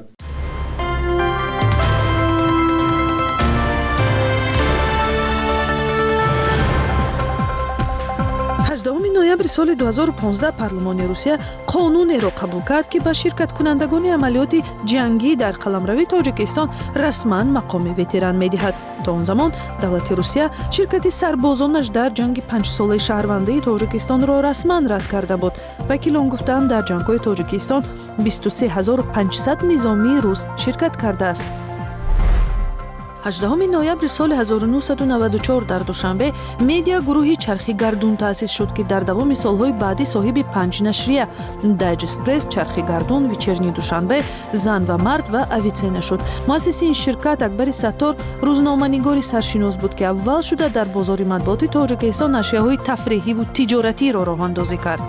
Speaker 6: هجدهم نوامبر سال دو هزار و پانزده پارلمانی روسیه قانونی را قبول کرد که به شرکت کنندگان عملیات جنگی در قلمرو تاجیکستان رسما مقام وتران می‌دهد. تا آن زمان دولت روسیه شرکت سربازانش در جنگ پنج ساله شهروندی تاجیکستان را رسما رد کرده بود. وکیلان گفتند در جنگ‌های تاجیکستان بیست و سه هزار و پانصد نظامی روس شرکت کرده است. هجدهم نوامبر سال هزار و نهصد و نود و چهار در دوشنبه مدیا گروهی چرخی گردون تأسیس شد که در دوام سالهای بعدی صاحب پنج نشریه دایجست پرس، چرخی گردون، ویچرنی دوشنبه، زن و مرد و اویتسینا شد. مؤسس این شرکت اکبر ستار روزنامه‌نگاری سرشناس بود که اول شده در بازار مطبوعات تاجیکستان نشریه‌های تفریحی و تجارتی را راه اندازی کرد.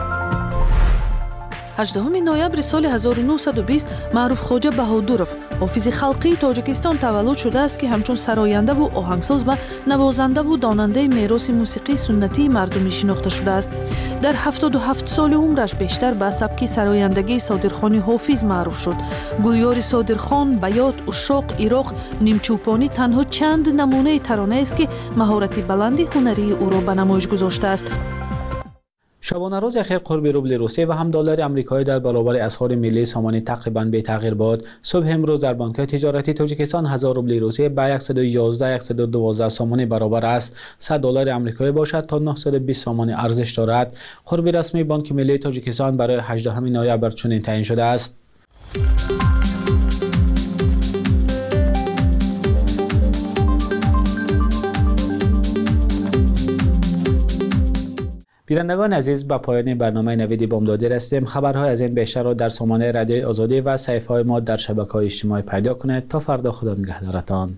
Speaker 6: هجدهم نوامبر سال هزار و نهصد و بیست معروف خوجا بهادورов حافظ خلقی تاجیکستان تولد شده است که همچون سراینده و آهنگساز و نوازنده و داننده میراث موسیقی سنتی مردمی شناخته شده است. در هفتاد و هفت سال عمرش بیشتر به سبک سرایندگی صادرخان حافظ معروف شد. گویار صادرخان، بیات، اشاق، عراق، نیمچوپانی تنها چند نمونه ترانه است که مهارت بلند هنری او را به نمایش گذاشته است.
Speaker 2: شبانه روز اخیر قرب روبل روسیه و هم دلار آمریکایی در برابر اسعار ملی سامانه تقریبا بی تغییر بود. صبح امروز در بانک تجارتی تاجیکستان هزار روبل روسیه به صد و یازده صد و دوازده سامانه برابر است. صد دلار آمریکایی باشد تا نهصد و بیست سامانه ارزش دارد. قرب رسمی بانک ملی تاجیکستان برای هجدهم نوامبر چنین تعیین شده است. بینندگان عزیز، به پایان برنامه نویدی بامدادی رسیدیم. خبرهای از این بیشتر را در سامانه رادیوی آزادی و صفحه‌های ما در شبکه‌های اجتماعی پیدا کنید. تا فردا، خدا نگهدارتان.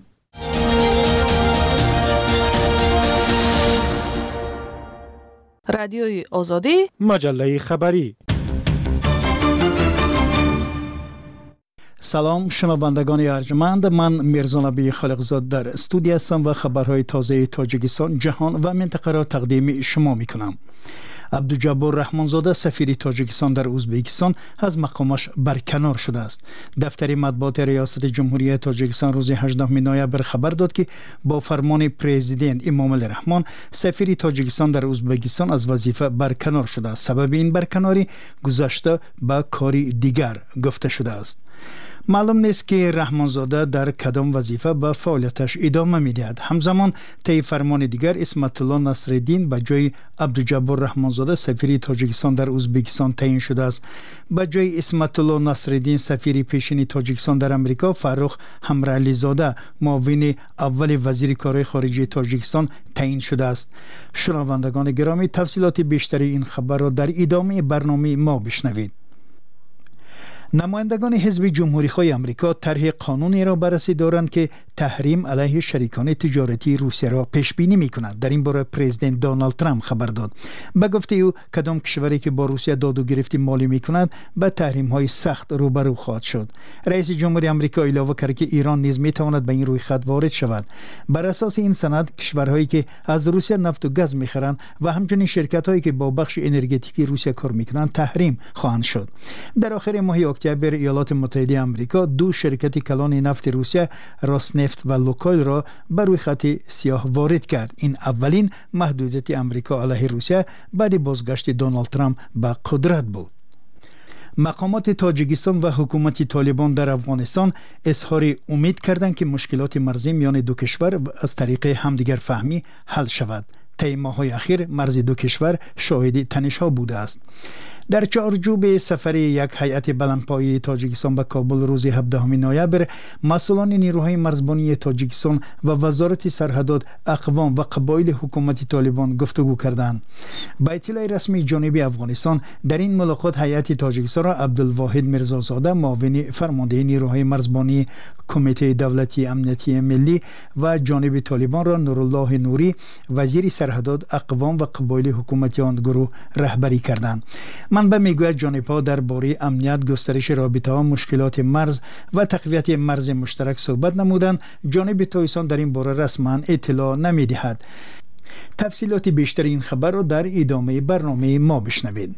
Speaker 6: رادیوی آزادی،
Speaker 14: مجله خبری.
Speaker 7: سلام شنوندگان ارجمند، من میرزا نبی خالقزاد در استودیو هستم و خبرهای تازه تاجیکستان، جهان و منطقه را تقدیم شما میکنم. عبدالجبار رحمانزاده سفیر تاجیکستان در ازبکستان از مقامش برکنار شده است. دفتر مطبوعات ریاست جمهوری تاجیکستان روز هجدهم نوامبر خبر داد که با فرمان پرزیدنت امام الرحمن سفیر تاجیکستان در ازبکستان از وظیفه برکنار شده است. سبب این برکناری گذشته به کاری دیگر گفته شده است. معلوم نیست که رحمانزاده در کدام وظیفه به فعالیتش ادامه میدهد. همزمان طی فرمان دیگر اسمت الله نصرالدین به جای عبدالجبار رحمانزاده سفیر تاجیکستان در ازبکستان تعیین شده است. به جای اسمت الله نصرالدین سفیر پیشین تاجیکستان در امریکا فرخ همرعلی زاده معاون اول وزیر کارهای خارجه تاجیکستان تعیین شده است. شنوندگان گرامی، تفصیلات بیشتری این خبر را در ادامه برنامه ما بشنوید. نمایندگان حزب جمهوری‌خواه آمریکا طرح قانونی را بررسی دارند که تحریم علیه شریکان تجارتی روسیه را پیش بینی می‌کند. در این باره پرزیدنت دونالد ترامپ خبر داد. به گفته او کدام کشوری که با روسیه داد و گرفت مالی می‌کند به تحریم‌های سخت روبرو خواهد شد. رئیس جمهوری آمریکا اعلام کرد که ایران نیز می‌تواند به این رویخط وارد شود. بر اساس این سند کشورهایی که از روسیه نفت و گاز می‌خرند و همچنین شرکت‌هایی که با بخش انرژتیکی روسیه کار می‌کنند تحریم خواهند شد. در آخر ماه اکتبر ایالات متحده آمریکا دو شرکت کلان نفت روسیه راسنفت و لوکویل را بر روی خط سیاه وارد کرد. این اولین محدودیت آمریکا علیه روسیه بعد بازگشت دونالد ترامپ به قدرت بود. مقامات تاجیکستان و حکومت طالبان در افغانستان اظهار امید کردند که مشکلات مرزی میان دو کشور از طریق همدیگر فهمی حل شود. طی ماه‌های اخیر مرز دو کشور شاهد تنش‌ها بوده است. در چارچوب سفر یک هیئت بلندپایه تاجیکستان به کابل روز هفدهم نوامبر، مسئولان نیروهای مرزبانی تاجیکستان و وزارت سرحدات، اقوام و قبایل حکومت طالبان گفتگو کردند. با اطلاع رسمی جانب افغانستان در این ملاقات هیئت تاجیکستان را عبدالواحد میرزازاده معاون فرمانده نیروهای مرزبانی کمیته دولتی امنیتی ملی و جانب طالبان را نورالله نوری وزیر سرحدات، اقوام و قبایل حکومت آن گروه رهبری کردند. منبع میگوید جانب‌ها درباره امنیت، گسترش رابطه‌ها، مشکلات مرز و تقویت مرز مشترک صحبت نمودند. جانب تاجیکستان در این باره رسما اطلاع نمی‌دهد. تفصیلات بیشتر این خبر را در ادامه برنامه ما بشنوید.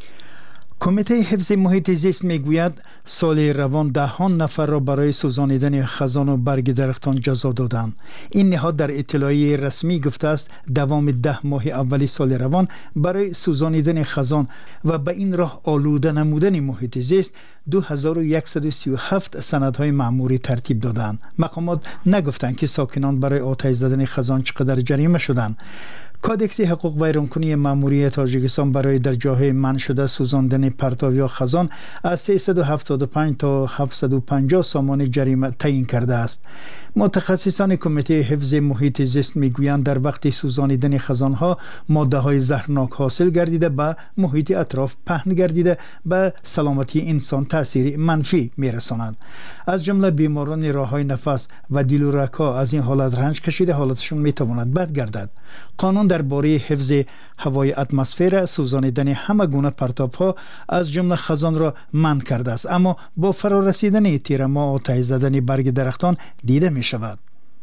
Speaker 7: کمیته حفظ محیط زیست میگوید سال روان دهان نفر را برای سوزانیدن خزان و برگ درختان جزا دادند. این نهاد در اطلاعیه رسمی گفته است دوام ده ماه اولی سال روان برای سوزانیدن خزان و به این راه آلوده نمودن محیط زیست دو هزار و صد و سی و هفت سندهای مأموری ترتیب دادند. مقامات نگفتند که ساکنان برای آتش زدن خزان چقدر جریمه شدند. کادکس حقوق ویرانکنی مأموری تاجیکستان برای در جاهای منع شده سوزاندن پرتو یا خزان از سیصد و هفتاد و پنج تا هفتصد و پنجاه سامان جریمه تعیین کرده است. متخصصان کمیته حفظ محیط زیست میگویند در وقت سوزانیدن خزانها ماده های زهرناک حاصل گردیده به محیط اطراف پهن گردیده به سلامتی انسان تاثیر منفی میرساند. از جمله بیماران راههای نفس و دل و رگ‌ها از این حالت رنج کشیده حالتشون میتواند بد گردد. قانون درباره حفظ هوای اتمسفر سوزانیدن همه گونه پرتاب‌ها از جمله خزان را منع کرده است، اما با فرارسیدن تیر ماه آتش زدن برگ درختان دیده می شود.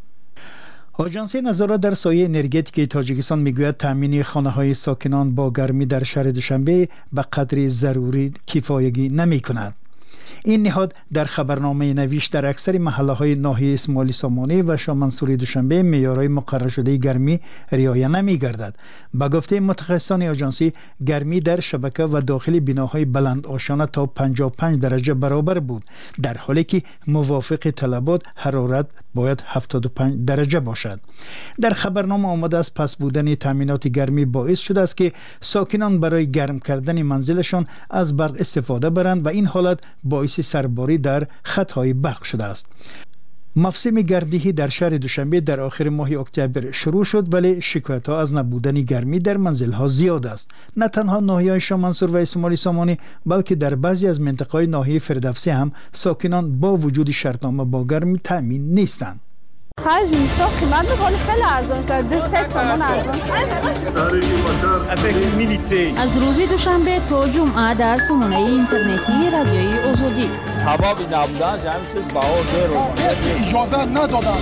Speaker 7: آژانس نظارت در سایه انرژتیک تاجیکستان میگوید تامین خانه‌های ساکنان با گرمی در شهر دوشنبه به قدر ضروری کفایتی نمی‌کند. این نهاد در خبرنامه نوشت در اکثر محله‌های ناحیه اسماعیل سامانی و شاه منصوری دوشنبه معیارهای مقرر شده گرمی رعایت نمی‌گردد. به گفته متخصصان آژانسی گرمی در شبکه و داخل بناهای بلند آشانه تا پنجاه و پنج درجه برابر بود، در حالی که موافق طلبات حرارت باید هفتاد و پنج درجه باشد. در خبرنامه آمده است پس بودن تامینات گرمی باعث شده است که ساکنان برای گرم کردن منزلشان از برق استفاده برند و این حالت باعث سرباری در خطهای برق شده است. موسم گردی در شهر دوشنبه در آخر ماه اکتبر شروع شد، ولی شکایت ها از نبودن گرمی در منزل ها زیاد است. نه تنها ناحیه شاه منصور و اسماعیل سامانی، بلکه در بعضی از منطقه‌های ناحیه فردوسی هم ساکنان با وجود شرطنامه با گرمی تامین نیستند.
Speaker 10: خرج زمستان قیمت میکنه خیلی ارزان شده، ده سه تومان ارزان شده.
Speaker 12: از روز دوشنبه تا جمعه در سامانه اینترنتی رادیوی آزادی
Speaker 13: حبابی نبودن همین چیز بهار دیر
Speaker 12: اجازه ندادن.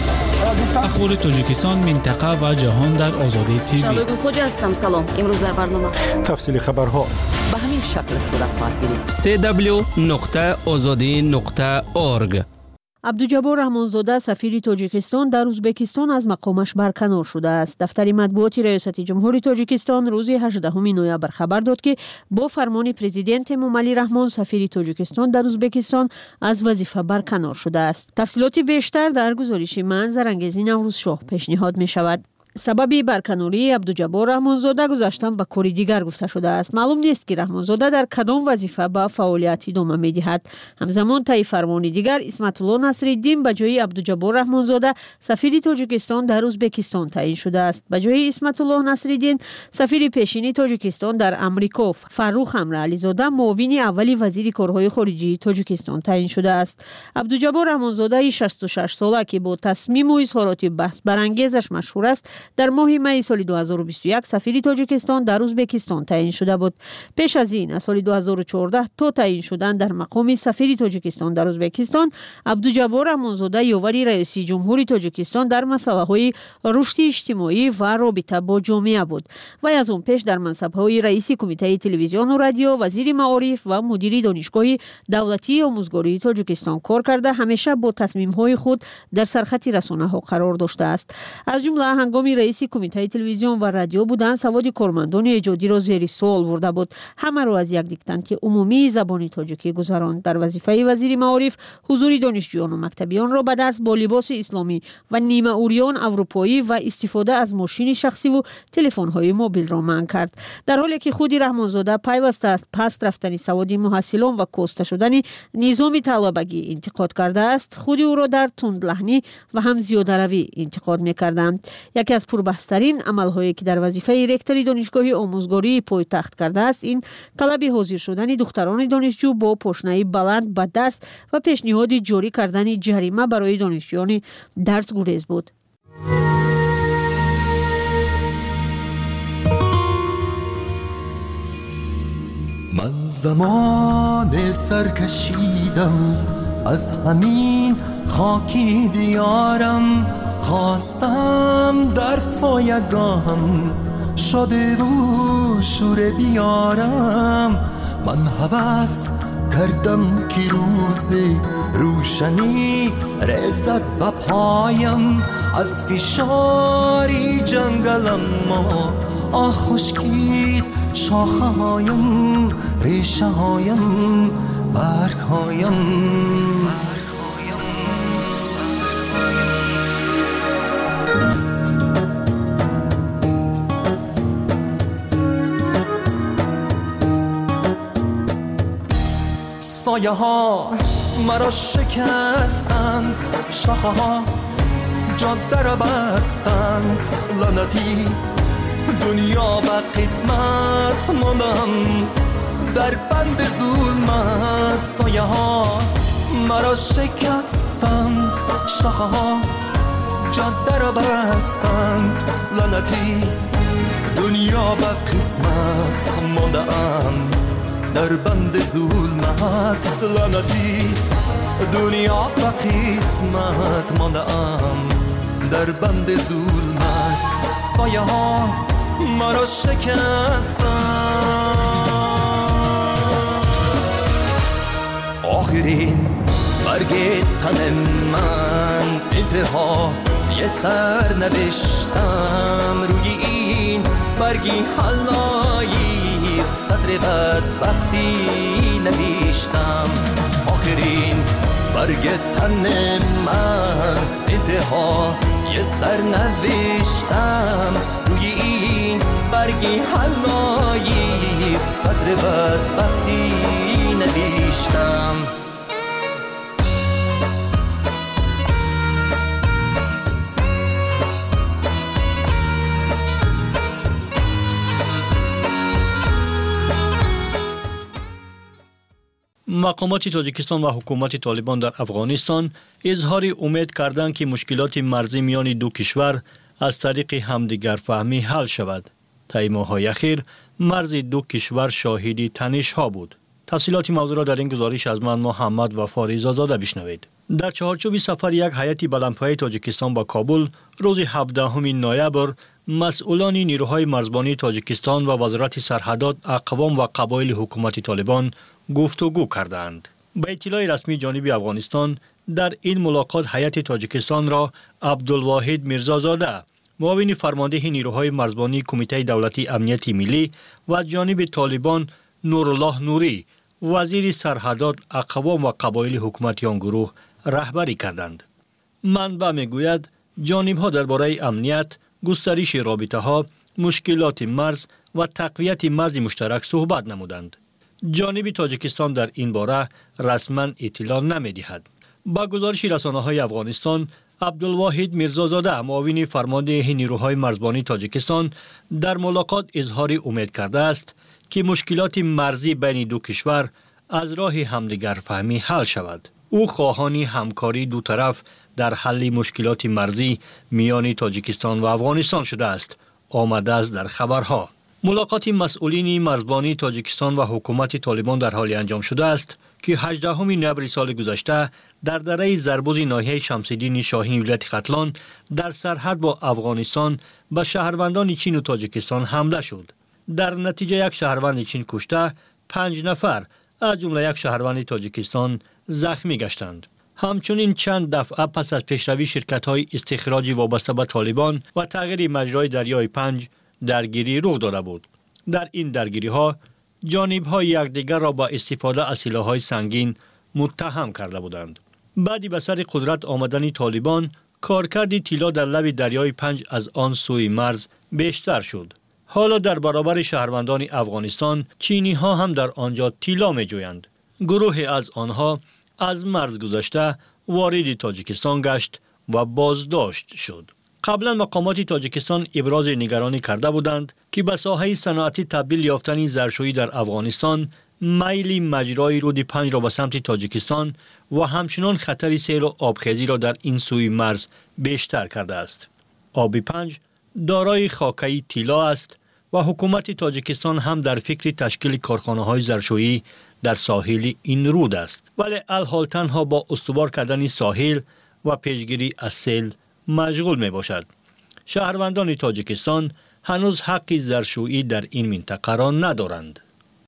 Speaker 15: اخبار تاجیکستان، منطقه و جهان در آزادی تیوی.
Speaker 16: شالوی خوجا هستم. سلام. امروز در برنامه
Speaker 14: تفصیل خبرها
Speaker 16: به همین شکل صورت خواهد گرفت.
Speaker 17: سی دبلیو نقطه آزادی نقطه اورگ.
Speaker 12: عبدالجبار رحمانزاده سفیر تاجیکستان در ازبکستان از مقامش برکنار شده است. دفتر مطبوعاتی ریاست جمهوری تاجیکستان روز هجدهم نوامبر خبر داد که با فرمان پرزیدنت موملی رحمان سفیر تاجیکستان در ازبکستان از وظیفه برکنار شده است. تفصیلات بیشتر در گزارش من زرنگزی نوروز شاه پیشنهاد می شود. سبب برکناری عبدالجبار رحمانزاده گذاشتن به کاری دیگر گفته شده است. معلوم نیست که رحمانزاده در کدام وظیفه به فعالیت ادامه می‌دهد. همزمان طی فرمانی دیگر اسمت الله نصرالدین به جای عبدالجبار رحمانزاده سفیر تاجیکستان در ازبکستان تعیین شده است. به جای اسمت الله نصرالدین سفیر پیشین تاجیکستان در امریکا فروخ امر علیزاده معاون اولی وزیر کارهای خارجی تاجیکستان تعیین شده است. عبدالجبار رحمانزاده شصت و شش ساله که با تصمیم و اظهارات بحث برانگیزش مشهور است، در ماه می سال دو هزار و بیست و یک سفیر تاجیکستان در ازبکستان تعیین شده بود. پیش از این از سال دو هزار و چهارده تا تعیین شدن در مقام سفیر تاجیکستان در ازبکستان، عبدالجبار رحمانزاده یاور رئیس جمهوری تاجیکستان در مسائل رشد اجتماعی و رابطه با جامعه بود و از اون پیش در منصب‌های رئیس کمیته تلویزیون و رادیو، وزیر معارف و مدیر دانشگاه دولتی آموزگاری تاجیکستان کار کرده، همیشه با تصمیم‌های خود در سرخط رسانه‌ها قرار داشته است. از جمله هنگامی رئیس کمیته تلویزیون و رادیو بودن سواد کارمندان ایجادی را زیر سوال برده بود. همه را از یک دیکتانت عمومی زبان تاجیکی گذراند. در وظیفه وزیر معارف حضور دانشجویان و مکتبیان را به درس با لباس اسلامی و نیمه اوریان اروپایی و استفاده از ماشین شخصی و تلفن‌های موبیل را منع کرد. در حالی که خود رحمانزاده پیوسته است پس رفتن سواد محصلان و کاسته شدن نظام طلبگی انتقاد کرده است، خود او را در تندلحنی و هم زیاده‌روی انتقاد می‌کردند. یکی از پربحث‌ترین عمل‌هایی که در وظیفه رکتور دانشگاه آموزگاری پایتخت کرده است، این طلب حاضر شدن دختران دانشجو با پاشنه بلند به درس و پیشنهاد جاری کردن جریمه برای دانشجویان درس گریز بود.
Speaker 27: من زمان سرکشیدم از همین خاکی دیارم، خواستم در سایگاهم شده و شور بیارم. من هوس کردم که روز روشنی رسد به پایم، از فشاری جنگلم ما آه خشکید شاخه هایم، ریشه هایم، برگ هایم. سایه ها مرا شکستند، شاخه ها جاده را بستند، لعنتی دنیا به قسمت ماندم در بند ظلمت. سایه ها مرا شکستند، شاخه ها جاده را بستند، لعنتی دنیا به قسمت ماندم در بند ظلمت. لعنتی دنیا به قسمت ماندم در بند ظلمت. سایه ها مرا شکستند. آخرین برگ تن من انتها یه سر نوشتم، روی این برگی حلایی سطر بدبختی نوشتم. آخرین برگ تن من انتها یه سر نوشتم، روی این برگی حلایی سطر بدبختی نوشتم.
Speaker 3: مقامات تاجیکستان و حکومت طالبان در افغانستان اظهار امید کردند که مشکلات مرزی میان دو کشور از طریق همدیگر فهمی حل شود. طی ماه‌های اخیر مرز دو کشور شاهد تنش‌ها بود. تفصیلات موضوع را در این گزارش از من محمد وفا رضازاده بشنوید. در چهارچوب سفر یک هیئت بلندپایه تاجیکستان با کابل روز هفدهم نوامبر مسئولان نیروهای مرزبانی تاجیکستان و وزارت سرحدات اقوام و قبایل حکومت طالبان گفتگو کردند. به اطلاع رسمی جانب افغانستان در این ملاقات هیئت تاجیکستان را عبدالواحد میرزازاده معاون فرمانده نیروهای مرزبانی کمیته دولتی امنیت ملی و جانب طالبان نورالله نوری وزیر سرحدات اقوام و قبایل حکومت آن گروه رهبری کردند. منبع میگوید جانب‌ها درباره امنیت، گسترش رابطه‌ها، مشکلات مرز و تقویت مرز مشترک صحبت نمودند. جانب تاجیکستان در این باره رسما اطلاع نمی‌دهد. با گزارش رسانه‌های افغانستان، عبدالواحد میرزازاده معاون فرمانده نیروهای مرزبانی تاجیکستان در ملاقات اظهار امید کرده است که مشکلات مرزی بین دو کشور از راه همدیگر فهمی حل شود. او خواهان همکاری دو طرف در حل مشکلات مرزی میان تاجیکستان و افغانستان شده است. آمده است در خبرها. ملاقات مسئولین مرزبانی تاجیکستان و حکومت طالبان در حال انجام شده است که هجدهم نوامبر سال گذشته در دره زربوز ناحیه شمس‌الدین شاهین ولایت ختلان در سرحد با افغانستان به شهروندان چین و تاجیکستان حمله شد. در نتیجه یک شهروند چین کشته، پنج نفر از جمله یک شهروند تاجیکستان زخمی گشتند. همچنین چند دفعه پس از پیشروی شرکت‌های استخراجی وابسته به طالبان و تغییر مجرای دریای پنج درگیری رخ داده بود. در این درگیری‌ها جانب‌ها یکدیگر را با استفاده از سلاح‌های سنگین متهم کرده بودند. بعدی به سر قدرت آمدن طالبان، کارکرد طلا در لب دریای پنج از آن سوی مرز بیشتر شد. حالا در برابر شهروندان افغانستان، چینی‌ها هم در آنجا طلا می‌جویند. گروه از آنها از مرز گذشته وارد تاجیکستان گشت و بازداشت شد. قبلا مقامات تاجیکستان ابراز نگرانی کرده بودند که به ساحه صنعتی تبدیل یافتن زرشویی در افغانستان میل مجرای رود پنج را به سمت تاجیکستان و همچنان خطر سیل و آبخیزی را در این سوی مرز بیشتر کرده است. آب پنج دارای خاکه‌ای طلا است و حکومت تاجیکستان هم در فکر تشکیل کارخانه‌های زرشویی در ساحل این رود است، ولی الحال تنها با استوار کردن ساحل و پیشگیری از سیل مشغول می باشد. شهروندان تاجیکستان هنوز حق زرشویی در این منطقه را ندارند.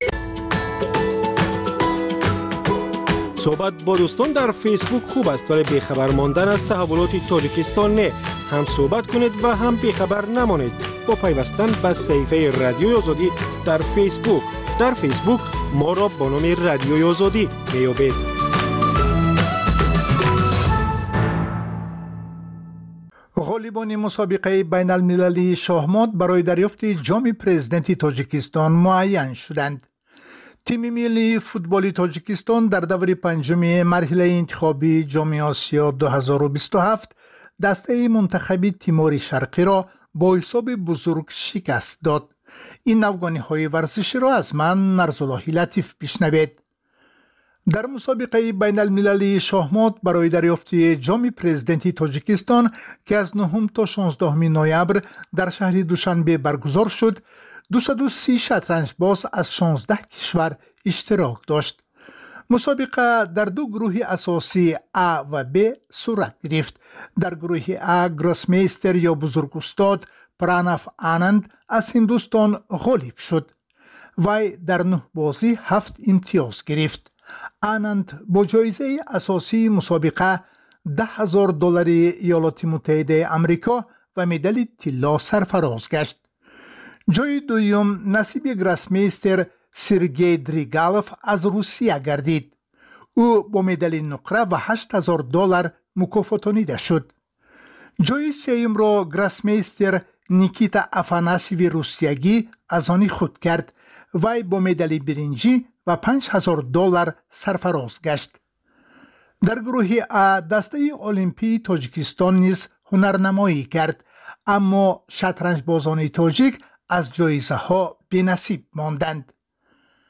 Speaker 14: صحبت با دوستان در فیسبوک خوب است، ولی بیخبر ماندن از تحولات تاجیکستان نه. هم صحبت کنید و هم بیخبر نمانید با پیوستن به صفحه رادیوی آزادی در فیسبوک. در فیسبوک ما را با نام رادیوی آزادی میابید.
Speaker 7: غالبان مسابقه بین المللی شاهمات برای دریافت جام پرزیدنتی تاجیکستان معین شدند. تیم ملی فوتبال تاجیکستان در دور پنجم مرحله انتخابی جام آسیا دو هزار و بیست و هفت دسته منتخبی تیمور شرقی را با حساب بزرگ شکست داد. این افغانی های ورزشی را از من نرزاللهی لطیف بشنوید. در مسابقه بین المللی شاهمات برای دریافت جام پرزیدنتی تاجیکستان که از نهم تا شانزدهم نوامبر در شهر دوشنبه برگزار شد، دویست و سی شطرنج باز از شانزده کشور اشتراک داشت. مسابقه در دو گروه اساسی A و B صورت گرفت. در گروه A گراسمیستر یا بزرگ استاد پراناف آنند از هندوستان غالب شد. وی در نه بازی هفت امتیاز گرفت. آنند با جایزه اساسی مسابقه ده هزار دلار ایالات متحده آمریکا و مدال طلا سرفراز گشت. جای دوم نصیب گراسمیستر سرگئی دریگالوف از روسیه گردید. او با مدال نقره و هشت هزار دلار مکافاتانیده شد. جای سوم را گراسمیستر نیکیتا افاناسیوی روسیگی از آن خود کرد. وی با مدال برنجی و پنج هزار دلار سرفراز گشت. در گروه A دسته المپی تاجیکستان نیز هنرنمایی کرد، اما شطرنج بازان تاجیک از جایزه ها بی‌نصیب ماندند.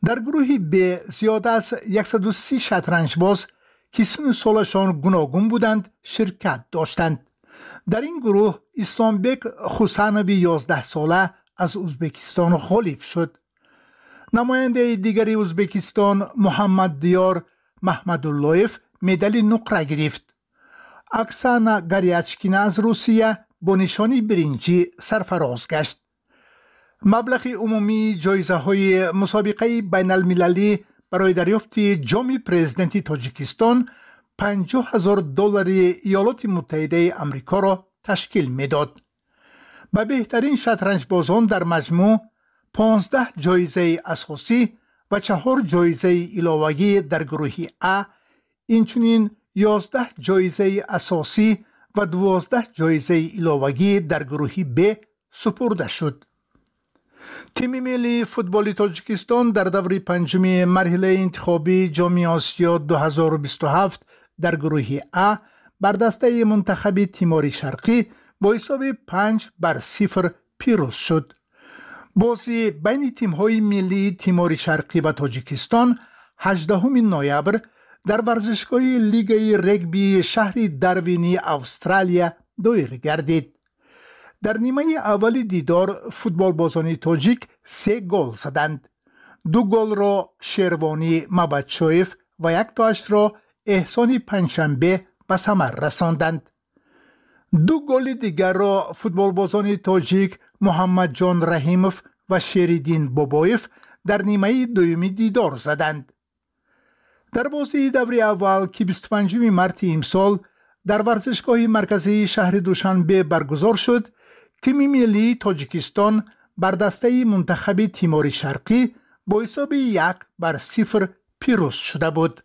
Speaker 7: در گروه ب زیاد از صد و سی شطرنج باز که سن سالشان گوناگون بودند شرکت داشتند. در این گروه اسلامبek خوسانوی یازده ساله از ازبکستان غالب شد. نماینده دیگری ازبکستان محمد دیار محمداللهیف مدال نقره گرفت. اکسانا گریاچکینا از روسیه با نشانی برنجی سرفراز گشت. مبلغ عمومی جایزه های مسابقه بین المللی برای دریافت جام پرزیدنت تاجیکستان پنجاه هزار دلار ایالات متحده آمریکا را تشکیل میداد. به بهترین شطرنج بازان در مجموع پانزده جایزه اساسی و چهار جایزه علاوه‌ای در گروه ا، اینچنین یازده جایزه اساسی و دوازده جایزه علاوه‌ای در گروه ب سپرده شد. تیم ملی فوتبال تاجیکستان در دور پنجم مرحله انتخابی جام آسیا دو هزار و بیست و هفت در گروه ا بر دسته منتخب تیمور شرقی با حساب پنج بر صفر پیروز شد. بازی بین تیم‌های ملی تیمور شرقی و تاجیکستان هجدهم نوامبر در ورزشگاه لیگ رگبی شهر داروین استرالیا دایر گردید. در نیمه اول دیدار فوتبال بازان تاجیک سه گل زدند. دو گل را شیروانی مبادشویف و یک تاش را احسان پنجشنبه به ثمر رساندند. دو گل دیگر را فوتبال بازان تاجیک محمد جان رحیموف و شیریدین بابایف در نیمه دومی دیدار زدند. در بازی دور اول که بیست و پنجم مارس امسال در ورزشگاه مرکزی شهر دوشنبه برگزار شد، تیم ملی تاجیکستان بر دسته منتخب تیمور شرقی با حساب یک بر صفر پیروز شده بود.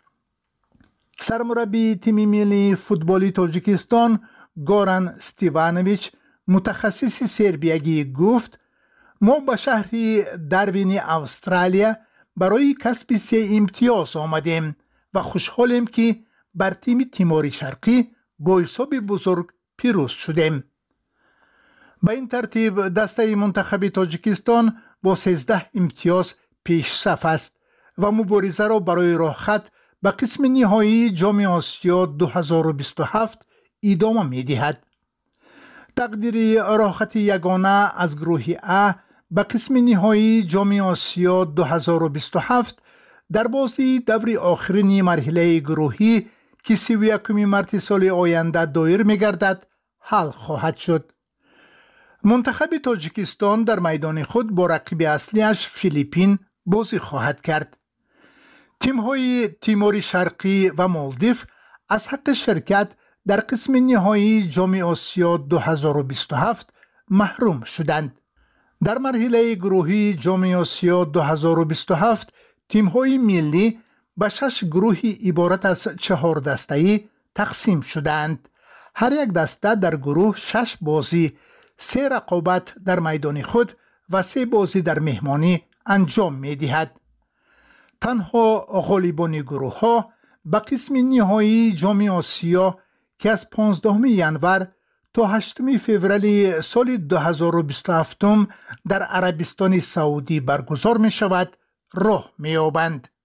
Speaker 7: سرمربی تیم ملی فوتبالی تاجیکستان گوران استیوانویچ متخصص سربیگی گفت: ما به شهر داروین استرالیا برای کسب سه امتیاز آمدیم و خوشحالیم که بر تیم تیمور شرقی با حساب بزرگ پیروز شدیم. به این ترتیب دسته منتخب تاجیکستان با سیزده امتیاز پیش صف است و مبارزه را برای راه خط به قسم نهایی جام آسیا دو هزار و بیست و هفت ادامه می دهد. تقدیر راه خط یگانه از گروه ا به قسم نهایی جام آسیا دو هزار و بیست و هفت در بازی دور آخرین مرحله گروهی که سی و یکم مارس سال آینده دایر می گردد حل خواهد شد. منتخب تاجیکستان در میدان خود با رقیب اصلیش فیلیپین بازی خواهد کرد. تیم‌های تیمور شرقی و مالدیو از حق شرکت در قسم نهایی جام آسیا دو هزار و بیست و هفت محروم شدند. در مرحله گروهی جام آسیا دو هزار و بیست و هفت تیم‌های ملی به شش گروهی عبارت از چهار دسته‌ای تقسیم شدند. هر یک دسته در گروه شش بازی، سه رقابت در میدان خود و سه بازی در مهمانی انجام می دهد. تنها غالبان گروه ها به قسم نهایی جام آسیا که از پانزدهم ژانویه تا هشتم فوریه سال دو هزار و بیست و هفت در عربستان سعودی برگزار می شود راه می یابند.